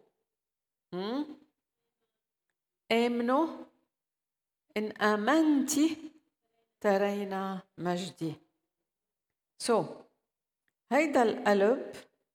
آمنوا، إن آمنتي ترينا مجدي. هيدا القلب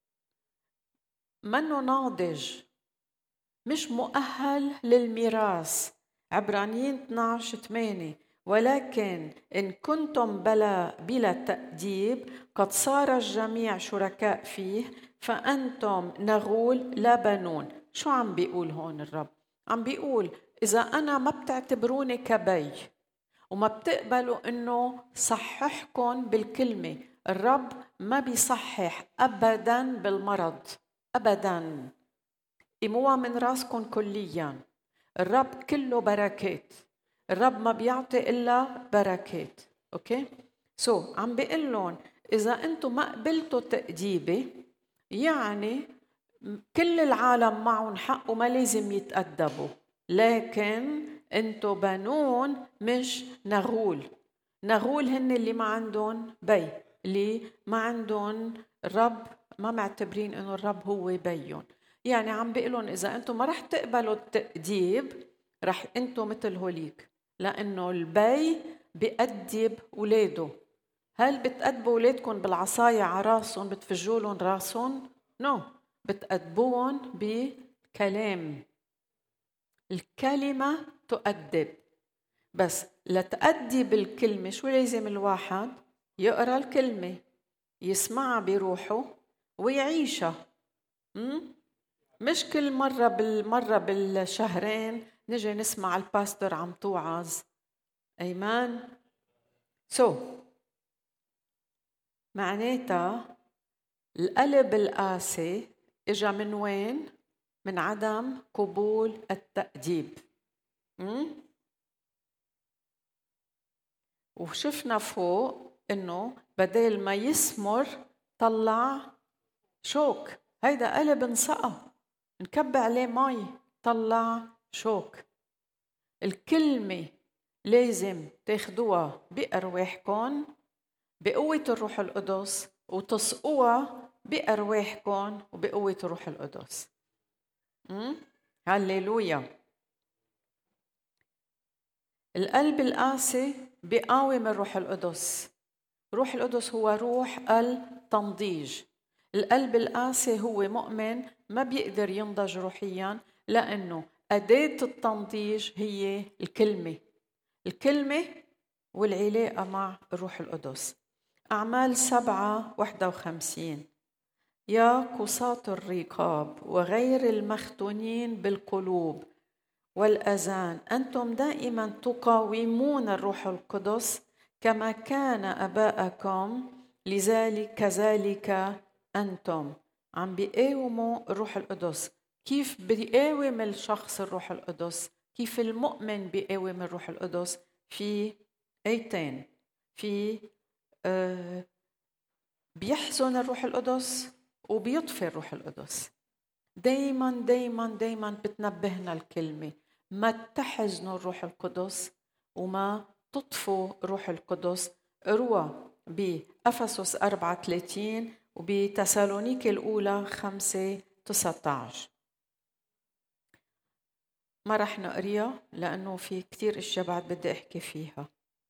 منه ناضج، مش مؤهل للميراث. عبرانيين 12:8 ولكن إن كنتم بلا تأديب قد صار الجميع شركاء فيه فأنتم نغول لا بنون. شو عم بيقول هون الرب؟ عم بيقول إذا أنا ما بتعتبروني كبي وما بتقبلوا إنه صححكم بالكلمة، الرب ما بيصحح أبداً بالمرض أبداً. إموا من راسكم كلياً. الرب كله بركات، الرب ما بيعطي إلا بركات. أوكي؟ عم بيقول لهم إذا أنتم ما قبلتوا تأديبي يعني كل العالم معهم حق وما لازم يتأدبوا، لكن أنتم بنون مش نغول. نغول هن اللي ما عندهم بي، اللي ما عندهم الرب، ما معتبرين إنه الرب هو بيهم. يعني عم بيقولون إذا أنتم ما رح تقبلوا التأديب رح أنتم مثل هوليك، لأنه البي بيأدب ولاده. هل بتأدبوا ولادكم بالعصاية على راسهم بتفجوا لهم راسهم؟ نو، بتأدبون بكلام. الكلمة تؤدب، بس لتأدي بالكلمة شو لازم الواحد يقرأ الكلمة، يسمعها بروحه ويعيشها. مش كل مرة بالشهرين نجي نسمع الباستور عم توعظ. أيمان. معناتها القلب القاسي إجا من وين؟ من عدم قبول التأديب. وشفنا فوق إنه بدل ما يسمر طلع شوك. هيدا قلب انسقى، نكب عليه مي طلع شوك. الكلمة لازم تاخدوها بأرواحكم بقوة الروح القدس، وتسقوها بأرواحكم وبقوة الروح القدس. هاليلويا. القلب القاسي بيقاوم الروح القدس. روح القدس هو روح التنضيج. القلب القاسي هو مؤمن ما بيقدر ينضج روحيا، لأنه أداة التنضيج هي الكلمة والعلاقة مع الروح القدس. أعمال 7:51. يا قساة الرقاب وغير المختونين بالقلوب والأذان، أنتم دائما تقاومون الروح القدس كما كان أباءكم، لذلك كذلك أنتم. عم بيقاوموا الروح القدس. كيف بيقاوم الشخص الروح القدس؟ كيف المؤمن بيقاوم الروح القدس؟ في آيتين. في بيحزن الروح القدس وبيطفي الروح القدس. دايما دايما دايما بتنبهنا الكلمة، ما تحزنوا الروح القدس وما تطفوا الروح القدس. اروى بأفسس 4:30 وبتسالونيكي الأولى 5:19. ما رح نقريها لأنه في كتير اشياء بعد بدي أحكي فيها.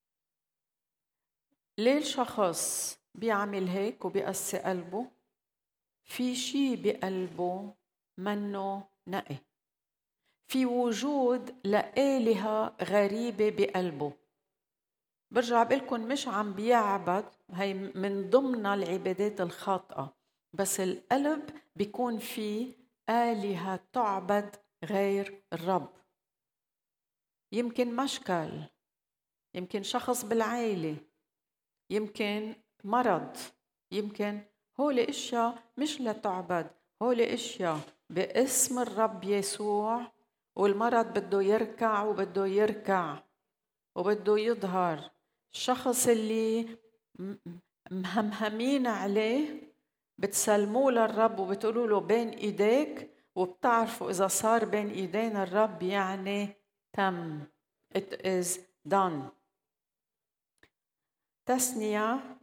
ليه الشخص بيعمل هيك وبيقسي قلبه؟ في شي بقلبه منه نقي، في وجود لآلهة غريبة بقلبه. برجع بقولكم مش عم بيعبد، هي من ضمن العبادات الخاطئة، بس القلب بيكون فيه آلهة تعبد غير الرب. يمكن مشكل، يمكن شخص بالعائلة، يمكن مرض، يمكن هول اشياء مش لتعبد، هول اشياء باسم الرب يسوع، والمرض بده يركع وبده يظهر. الشخص اللي مهمهمين عليه بتسلموه للرب وبتقولوا له بين ايديك، وبتعرفوا اذا صار بين ايدين الرب يعني تم. It is done. تثنية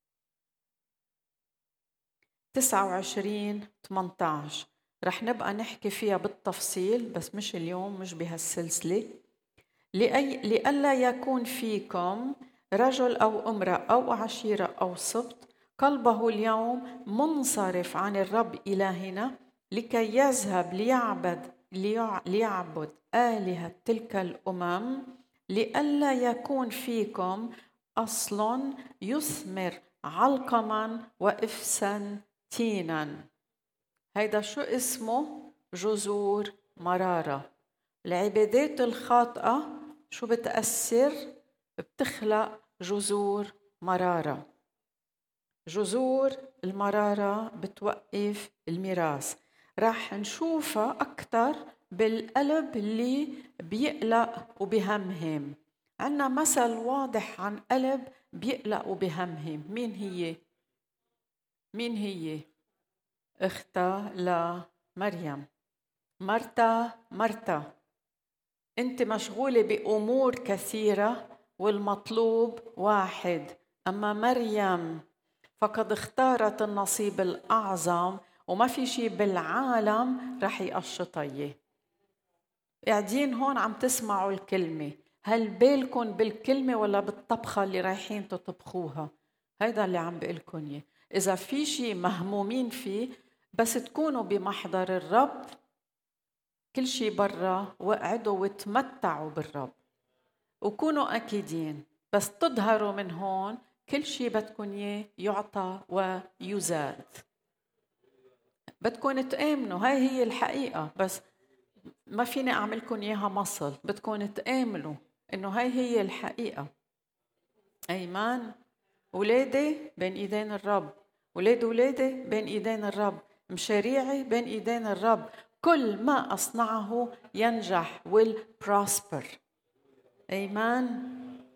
29:18 رح نبقى نحكي فيها بالتفصيل، بس مش اليوم، مش بهالسلسلة. لئلا يكون فيكم رجل أو امرأة أو عشيرة أو سبط قلبه اليوم منصرف عن الرب إلهنا، لكي يذهب ليعبد آلهة تلك الأمم. لئلا يكون فيكم أصل يثمر علقما وإفسا تينا. هيدا شو اسمه؟ جذور مرارة. العبادات الخاطئة شو بتأثر؟ بتخلق جذور مرارة. جذور المرارة بتوقف الميراث. راح نشوفها أكتر بالقلب اللي بيقلق وبيهمهم. عنا مثل واضح عن قلب بيقلق وبيهمهم. مين هي؟ اختها لمريم. مرتا، انت مشغولة بأمور كثيرة والمطلوب واحد، أما مريم فقد اختارت النصيب الأعظم، وما في شيء بالعالم رح يقشطها إياه. قاعدين هون عم تسمعوا الكلمة، هل بالكم بالكلمة ولا بالطبخة اللي رايحين تطبخوها؟ هيدا اللي عم بقلكن إياه. إذا في شيء مهمومين فيه بس تكونوا بمحضر الرب كل شي برا، واقعدوا وتمتعوا بالرب وكونوا أكيدين. بس تظهروا من هون كل شي بدكن إياه يعطى ويزاد. بدكن تآمنوا، هاي هي الحقيقة. بس ما فيني أعملكن إياها مصل، بدكن تآمنوا إنه هاي هي الحقيقة. أيمان. ولادي بين إيدين الرب، ولادي بين إيدين الرب، مشاريعي بين إيدين الرب. كل ما أصنعه ينجح will prosper. أيمان.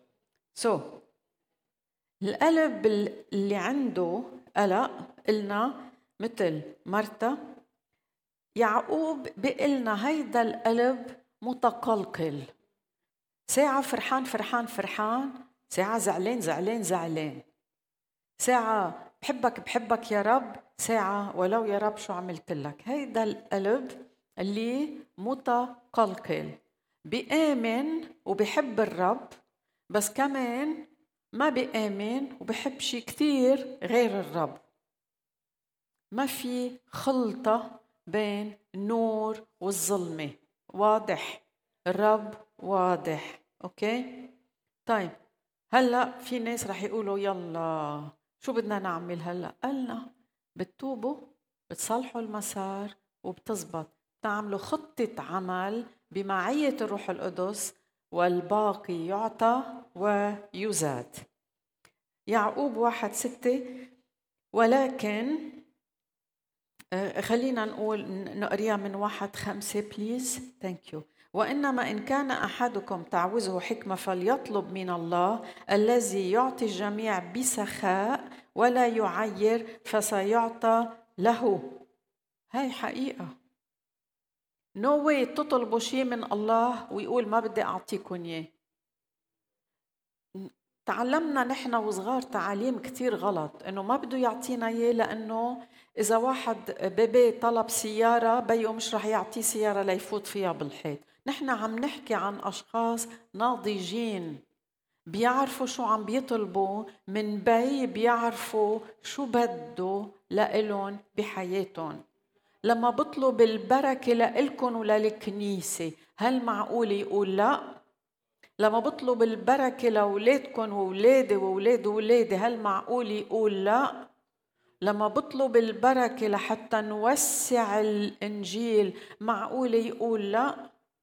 القلب اللي عنده قلق قلنا مثل مرتا، يعقوب بيقلنا هيدا القلب متقلقل، ساعة فرحان فرحان فرحان، ساعة زعلان زعلان زعلان، ساعة بحبك يا رب، ساعة ولو يا رب شو عملت لك. هيدا القلب اللي متقلقل، بيآمن وبيحب الرب بس كمان ما بيآمن وبيحب شي كتير غير الرب. ما في خلطة بين النور والظلمة. واضح؟ الرب واضح. أوكي؟ طيب هلأ في ناس رح يقولوا يلا شو بدنا نعمل هلأ؟ قلنا بتتوبوا، بتصلحوا المسار وبتزبط، بتعملوا خطة عمل بمعية الروح القدس، والباقي يعطى ويزاد. يعقوب 1:6. ولكن خلينا نقريها من 1:5 بليز. ثانك يو. وإنما إن كان أحدكم تعوزه حكمة فليطلب من الله الذي يعطي الجميع بسخاء ولا يعير فسيعطى له. هاي حقيقة. no way تطلبوا شيء من الله ويقول ما بدي أعطيكم إياه. تعلمنا نحن وصغار تعاليم كتير غلط، إنه ما بده يعطينا إياه لأنه إذا واحد بيبي طلب سيارة بيو مش رح يعطيه سيارة ليفوت فيها بالحيط. نحن عم نحكي عن أشخاص ناضجين بيعرفوا شو عم بيطلبوا من بي، بيعرفوا شو بده لإلهم بحياتهم. لما بطلب البركة لإلكن وللكنيسة هل معقول يقول لا؟ لما بطلب البركة لأولادكن وولادي وولاد ولادي هل معقول يقول لا؟ لما بطلب البركة لحتى نوسع الإنجيل معقول يقول لا؟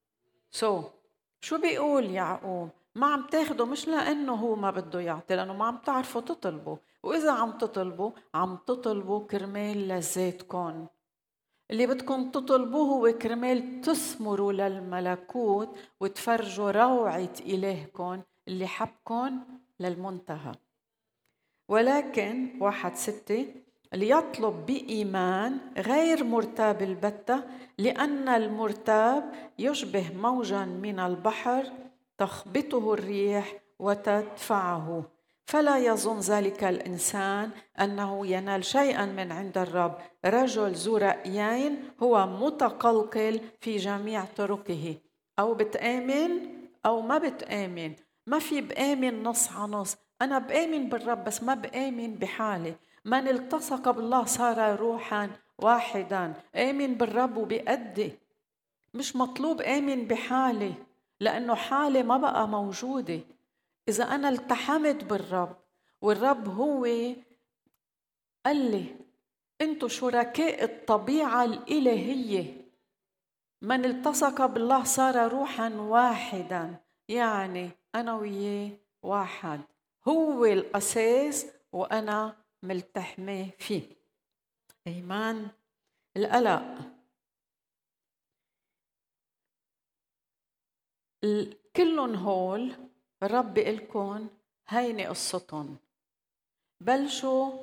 شو بيقول يعقوب؟ ما عم تاخده مش لأنه هو ما بده يعطي، لأنه ما عم تعرفوا تطلبوا، وإذا عم تطلبوا كرمال لذاتكم. اللي بدكم تطلبوه هو كرمال تثمروا للملكوت وتفرجوا روعة إلهكم اللي حبكم للمنتهى. ولكن 1:6 ليطلب بإيمان غير مرتاب البتة، لأن المرتاب يشبه موجا من البحر تخبطه الريح وتدفعه، فلا يظن ذلك الإنسان أنه ينال شيئا من عند الرب. رجل ذو رأيين هو متقلقل في جميع طرقه. أو بتآمن أو ما بتآمن. ما في بآمن نص على نص. أنا بآمن بالرب بس ما بآمن بحالي. من التصق بالله صار روحا واحدا. آمن بالرب وبأدي. مش مطلوب آمن بحالي لأنه حالي ما بقى موجودة. إذا أنا التحمت بالرب والرب هو قال لي أنتوا شركاء الطبيعة الإلهية، من التصق بالله صار روحا واحدا، يعني أنا وياه واحد. هو الأساس وأنا ملتحمة فيه. إيمان. القلق كلهم هول الرب بيقلكن هيني قصتهم. بلشوا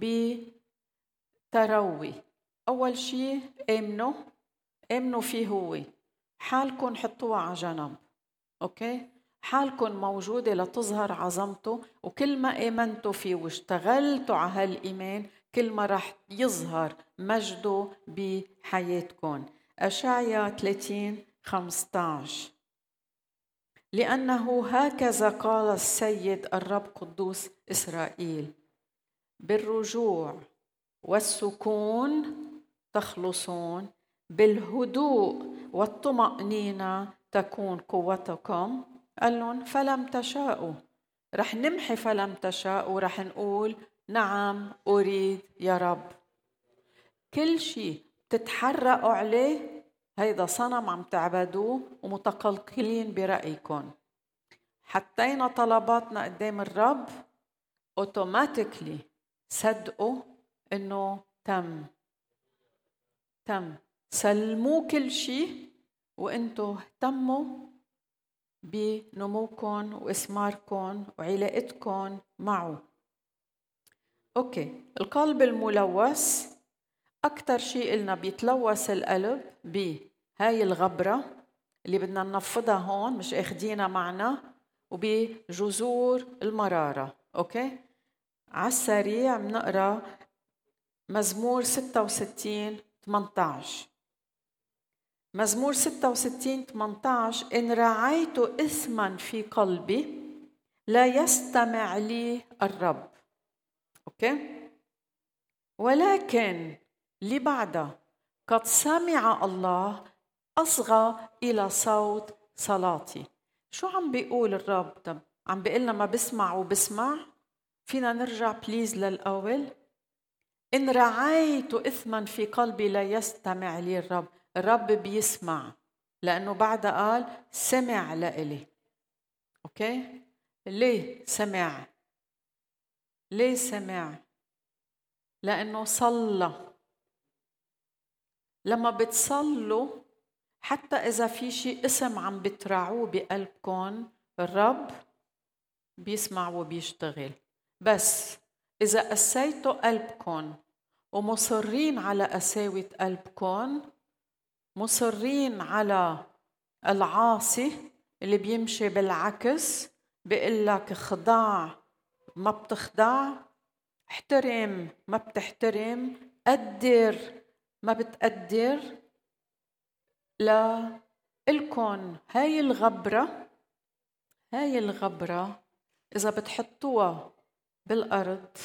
بتروي. أول شيء آمنوا فيه هو. حالكن حطوها على جنب. أوكي؟ حالكن موجودة لتظهر عظمته، وكل ما آمنتوا فيه واشتغلتوا على هالإيمان كل ما رح يظهر مجده بحياتكن. أشعيا 30:15 لأنه هكذا قال السيد الرب قدوس إسرائيل: بالرجوع والسكون تخلصون، بالهدوء والطمأنينة تكون قوتكم. قال لهم فلم تشاءوا. رح نمحي فلم تشاءوا، رح نقول نعم أريد يا رب. كل شيء تتحرقوا عليه هيدا صنم عم تعبدوه ومتقلقلين برأيكم. حطينا طلباتنا قدام الرب، اوتوماتيكلي صدقوا انه تم. سلموا كل شيء وانتم اهتموا بنموكم واسماركم وعلاقتكم معه. اوكي، القلب الملوث اكثر شيء قلنا بيتلوث القلب بهاي الغبره اللي بدنا ننفضها هون، مش اخدينا معنا، وبجذور المراره. اوكي، على السريع بنقرا مزمور 66:18. مزمور 66:18: إن رعيت إثما في قلبي لا يستمع لي الرب. أوكي، ولكن لبعد قد سمع الله أصغى إلى صوت صلاتي. شو عم بيقول الرب؟ طب عم بيقلنا ما بسمع وبسمع؟ فينا نرجع بليز للأول. إن رعيت إثما في قلبي لا يستمع لي الرب. الرب بيسمع، لأنه بعد قال سمع لإلي. أوكي، ليه سمع؟ ليه سمع؟ لأنه صلى. لما بتصلوا حتى إذا في شيء اسم عم بترعوه بقلبكم، الرب بيسمع وبيشتغل. بس إذا قسيتوا قلبكم ومصرين على قساوة قلبكم، مصرين على العاصي اللي بيمشي بالعكس، بيقول لك خضاع ما بتخضع، احترم ما بتحترم، قدر ما بتقدر، لا إلكن هاي الغبرة إذا بتحطوها بالأرض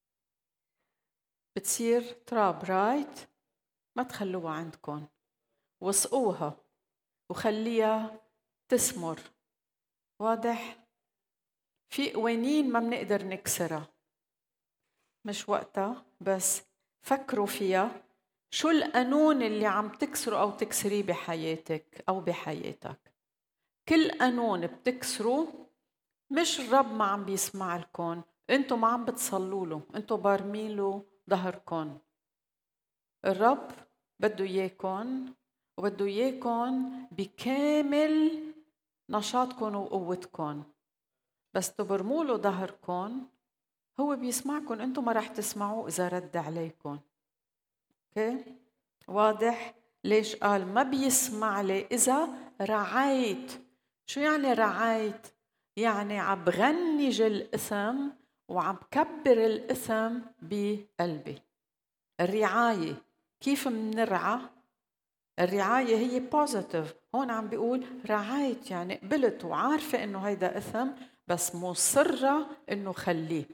بتصير تراب، رايت؟ ما تخلوها عندكم، وسقوها وخليها تسمر. واضح؟ في قوانين ما بنقدر نكسرها، مش وقتها، بس فكروا فيها. شو القانون اللي عم تكسره أو تكسريه بحياتك أو بحياتك؟ كل قانون بتكسره مش الرب ما عم بيسمع لكم، انتم ما عم بتصلوا له، انتم بارميله ظهركم. الرب بده إياكم، وبده إياكم بكامل نشاطكم وقوتكم، بس تبرموا له ظهركم هو بيسمعكم، انتم ما رح تسمعوا إذا رد عليكم. اوكي، واضح؟ ليش قال ما بيسمع لي إذا رعيت؟ شو يعني رعيت؟ يعني عم بغنج الإثم وعم كبر الإثم بقلبي. الرعاية كيف منرعى؟ الرعاية هي بوزيتيف. هون عم بيقول رعيت، يعني قبلت وعارفة إنه هيدا إثم، بس مصرة إنه خليه.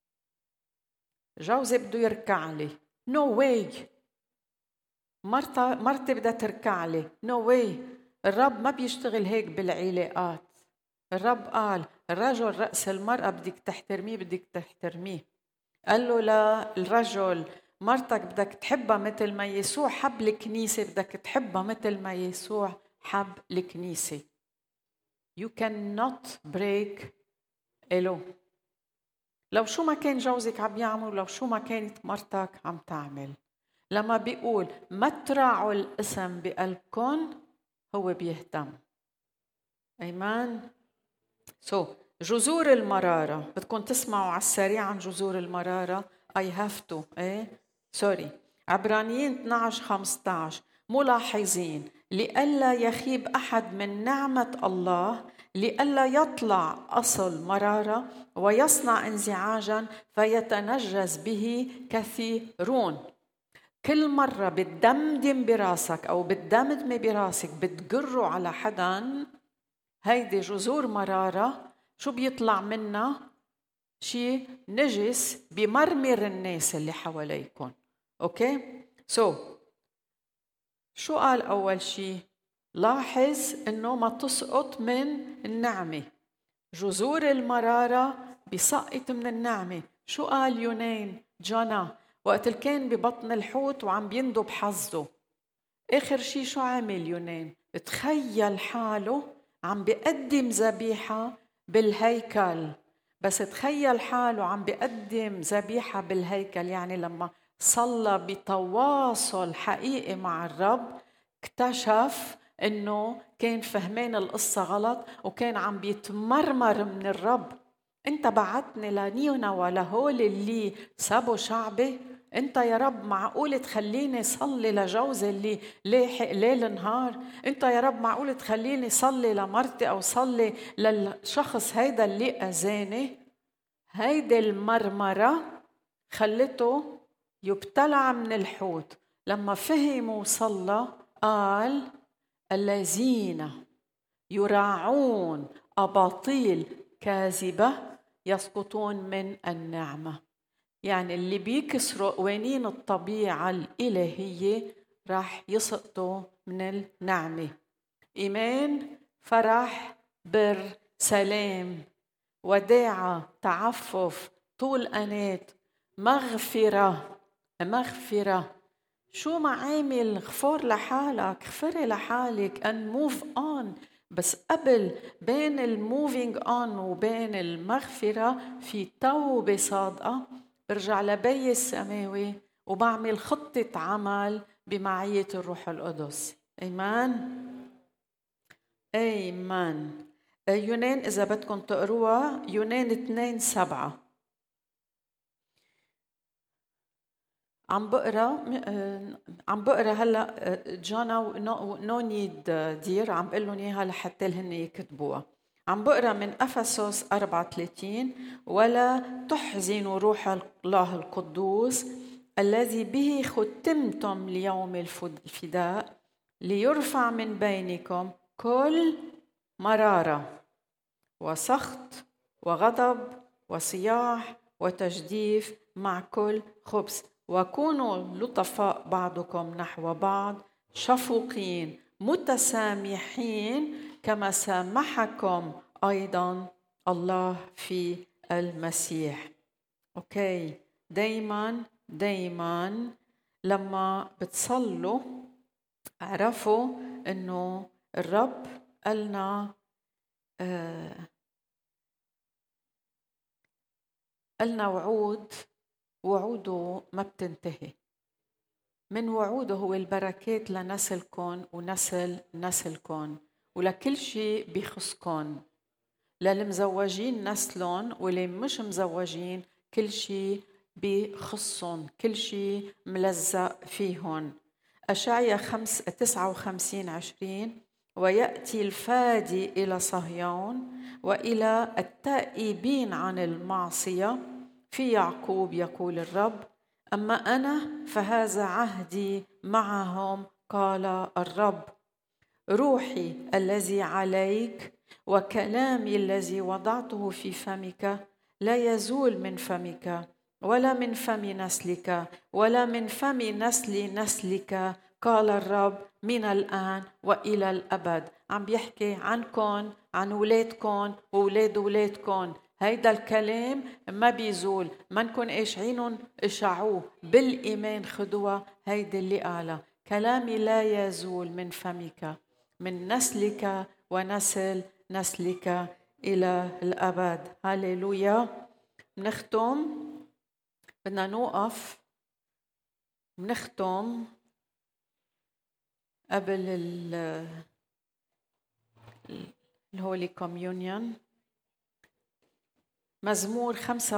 جوزي بده يركع لي، نو واي. مرتي بدها تركع لي، نو واي. الرب ما بيشتغل هيك بالعلاقات. الرب قال الرجل رأس المرأة، بدك تحترميه، بدك تحترميه. قال له للرجل مرتك بدك تحبها مثل ما يسوع حب الكنيسة، بدك تحبها مثل ما يسوع حب الكنيسة. You cannot break له. لو شو ما كان جوزك عم يعمل، لو شو ما كانت مرتك عم تعمل، لما بيقول ما ترعوا الاسم بقلبكم هو بيهتم. ايمان. جذور المرارة، بدكم تسمعوا على السريع عن جذور المرارة. I have to. عبرانيين 12:15: ملاحظين لئلا يخيب أحد من نعمة الله، لئلا يطلع أصل مرارة ويصنع انزعاجا فيتنجس به كثيرون. كل مرة بتدمدم براسك أو بتدمدمي براسك بتجروا على حدا، هيدي جذور مرارة. شو بيطلع منها؟ شيء نجس بمرمر الناس اللي حواليكم. اوكي، شو قال أول شيء؟ لاحظ إنه ما تسقط من النعمة. جذور المرارة بيسقط من النعمة. شو قال يونان جونا وقت اللي كان ببطن الحوت وعم بيندب حظه؟ آخر شيء شو عمل يونان؟ تخيل حاله عم بيقدم ذبيحة بالهيكل. بس تخيل حاله عم بيقدم ذبيحة بالهيكل، يعني لما صلى بتواصل حقيقي مع الرب اكتشف انه كان فهمان القصة غلط وكان عم بيتمرمر من الرب. انت بعتني لنينوى لهول اللي سابوا شعبي؟ انت يا رب معقول تخليني صلي لجوزي اللي لاحق ليل نهار؟ انت يا رب معقول تخليني صلي لمرتي او صلي للشخص هيدا اللي اذاني؟ هيدي المرمرة خلته يبتلع من الحوت. لما فهم وصلى قال الذين يراعون أباطيل كاذبة يسقطون من النعمة. يعني اللي بيكسروا قوانين الطبيعة الإلهية راح يسقطوا من النعمة. إيمان، فرح، بر، سلام، وداعة، تعفف، طول أنات، مغفرة. شو معامل غفور لحالك، غفري لحالك and move on. بس قبل بين الموفينج on وبين المغفرة في توبة صادقة، برجع لبي السماوي وبعمل خطة عمل بمعية الروح القدس. أيمان. يونان إذا بدكم تقروها، يونان 2:7. عم بقرا هلا جانا نو نيد دير، عم بقول لهم اياها لحتى هن يكتبوها. عم بقرا من افسس 34: ولا تحزنوا روح الله القدوس الذي به ختمتم ليوم الفداء، ليرفع من بينكم كل مرارة وسخط وغضب وصياح وتجديف مع كل خبث، وكونوا لطفاء بعضكم نحو بعض، شفوقين متسامحين كما سامحكم أيضا الله في المسيح. أوكي، دايما لما بتصلوا اعرفوا أنه الرب قالنا وعوده ما بتنتهي. من وعوده هو البركات لنسلكم ونسل نسلكم ولكل شيء بيخصكم، للمزوجين نسلهم واللي مش مزوجين كل شيء بيخصهم، كل شيء ملزق فيهم. أشعياء 59:20: ويأتي الفادي إلى صهيون وإلى التائبين عن المعصية في يعقوب، يقول الرب، أما أنا فهذا عهدي معهم، قال الرب. روحي الذي عليك وكلامي الذي وضعته في فمك لا يزول من فمك ولا من فم نسلك ولا من فم نسل نسلك، قال الرب، من الآن وإلى الأبد. عم بيحكي عنكم، عن أولادكم وأولاد أولادكم. هيدا الكلام ما بيزول، منكن إشعينهم إشعوه بالإيمان، خدوها. هيدا اللي قاله، كلامي لا يزول من فمك، من نسلك ونسل نسلك إلى الأبد. هاليلويا. بنختم، بدنا نوقف بنختم قبل الهولي كوميونيون. مزمور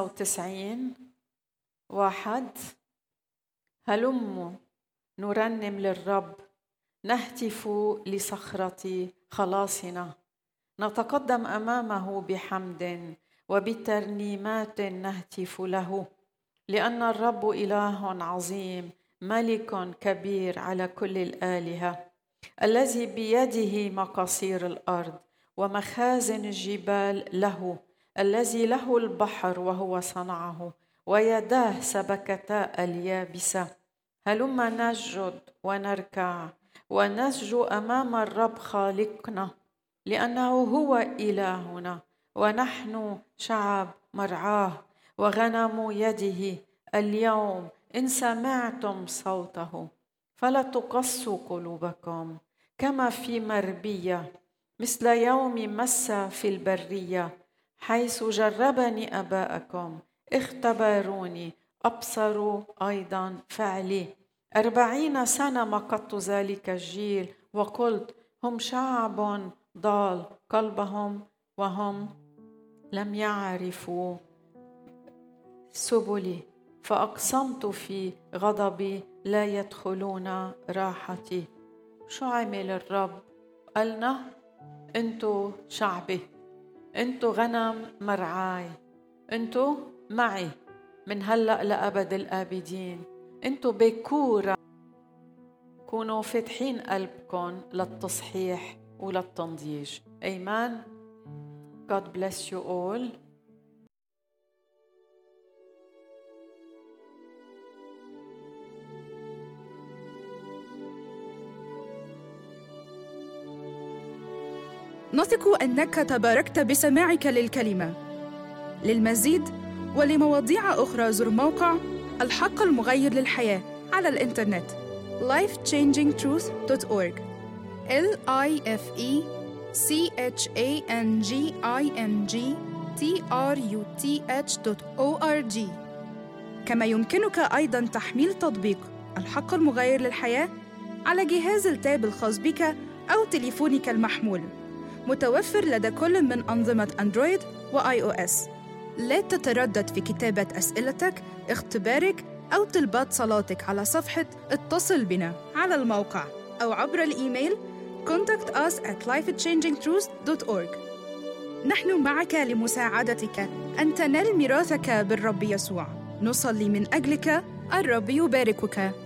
95:1: هلموا نرنم للرب، نهتف لصخرة خلاصنا، نتقدم أمامه بحمد وبترنيمات نهتف له، لأن الرب إله عظيم، ملك كبير على كل الآلهة، الذي بيده مقاصير الأرض ومخازن الجبال له، الذي له البحر وهو صنعه ويداه سبكتا اليابسة. هلما نسجد ونركع ونسجو أمام الرب خالقنا، لأنه هو إلهنا ونحن شعب مرعاه وغنم يده. اليوم إن سمعتم صوته فلا تقسوا قلوبكم كما في مربية، مثل يوم مس في البرية، حيث جربني أباءكم اختبروني أبصروا أيضا فعلي. 40 سنة مقت ذلك الجيل وقلت هم شعب ضال قلبهم وهم لم يعرفوا سبلي، فأقسمت في غضبي لا يدخلون راحتي. شو عمل الرب؟ قالنا انتو شعبي، انتو غنم مرعاي، انتو معي من هلأ لأبد الآبدين، انتو بكورة. كونوا فاتحين قلبكم للتصحيح وللتنضيج. Amen. God bless you all. نثق أنك تباركت بسماعك للكلمة. للمزيد ولمواضيع أخرى زر موقع الحق المغير للحياة على الإنترنت lifechangingtruth.org lifechangingtruth.org. كما يمكنك أيضاً تحميل تطبيق الحق المغير للحياة على جهاز التاب الخاص بك أو تليفونك المحمول، متوفر لدى كل من أنظمة أندرويد وآي أو إس. لا تتردد في كتابة أسئلتك، اختبارك أو طلبات صلاتك على صفحة اتصل بنا على الموقع أو عبر الإيميل contact us at lifechangingtruth.org. نحن معك لمساعدتك أن تنال ميراثك بالرب يسوع. نصلي من أجلك. الرب يباركك.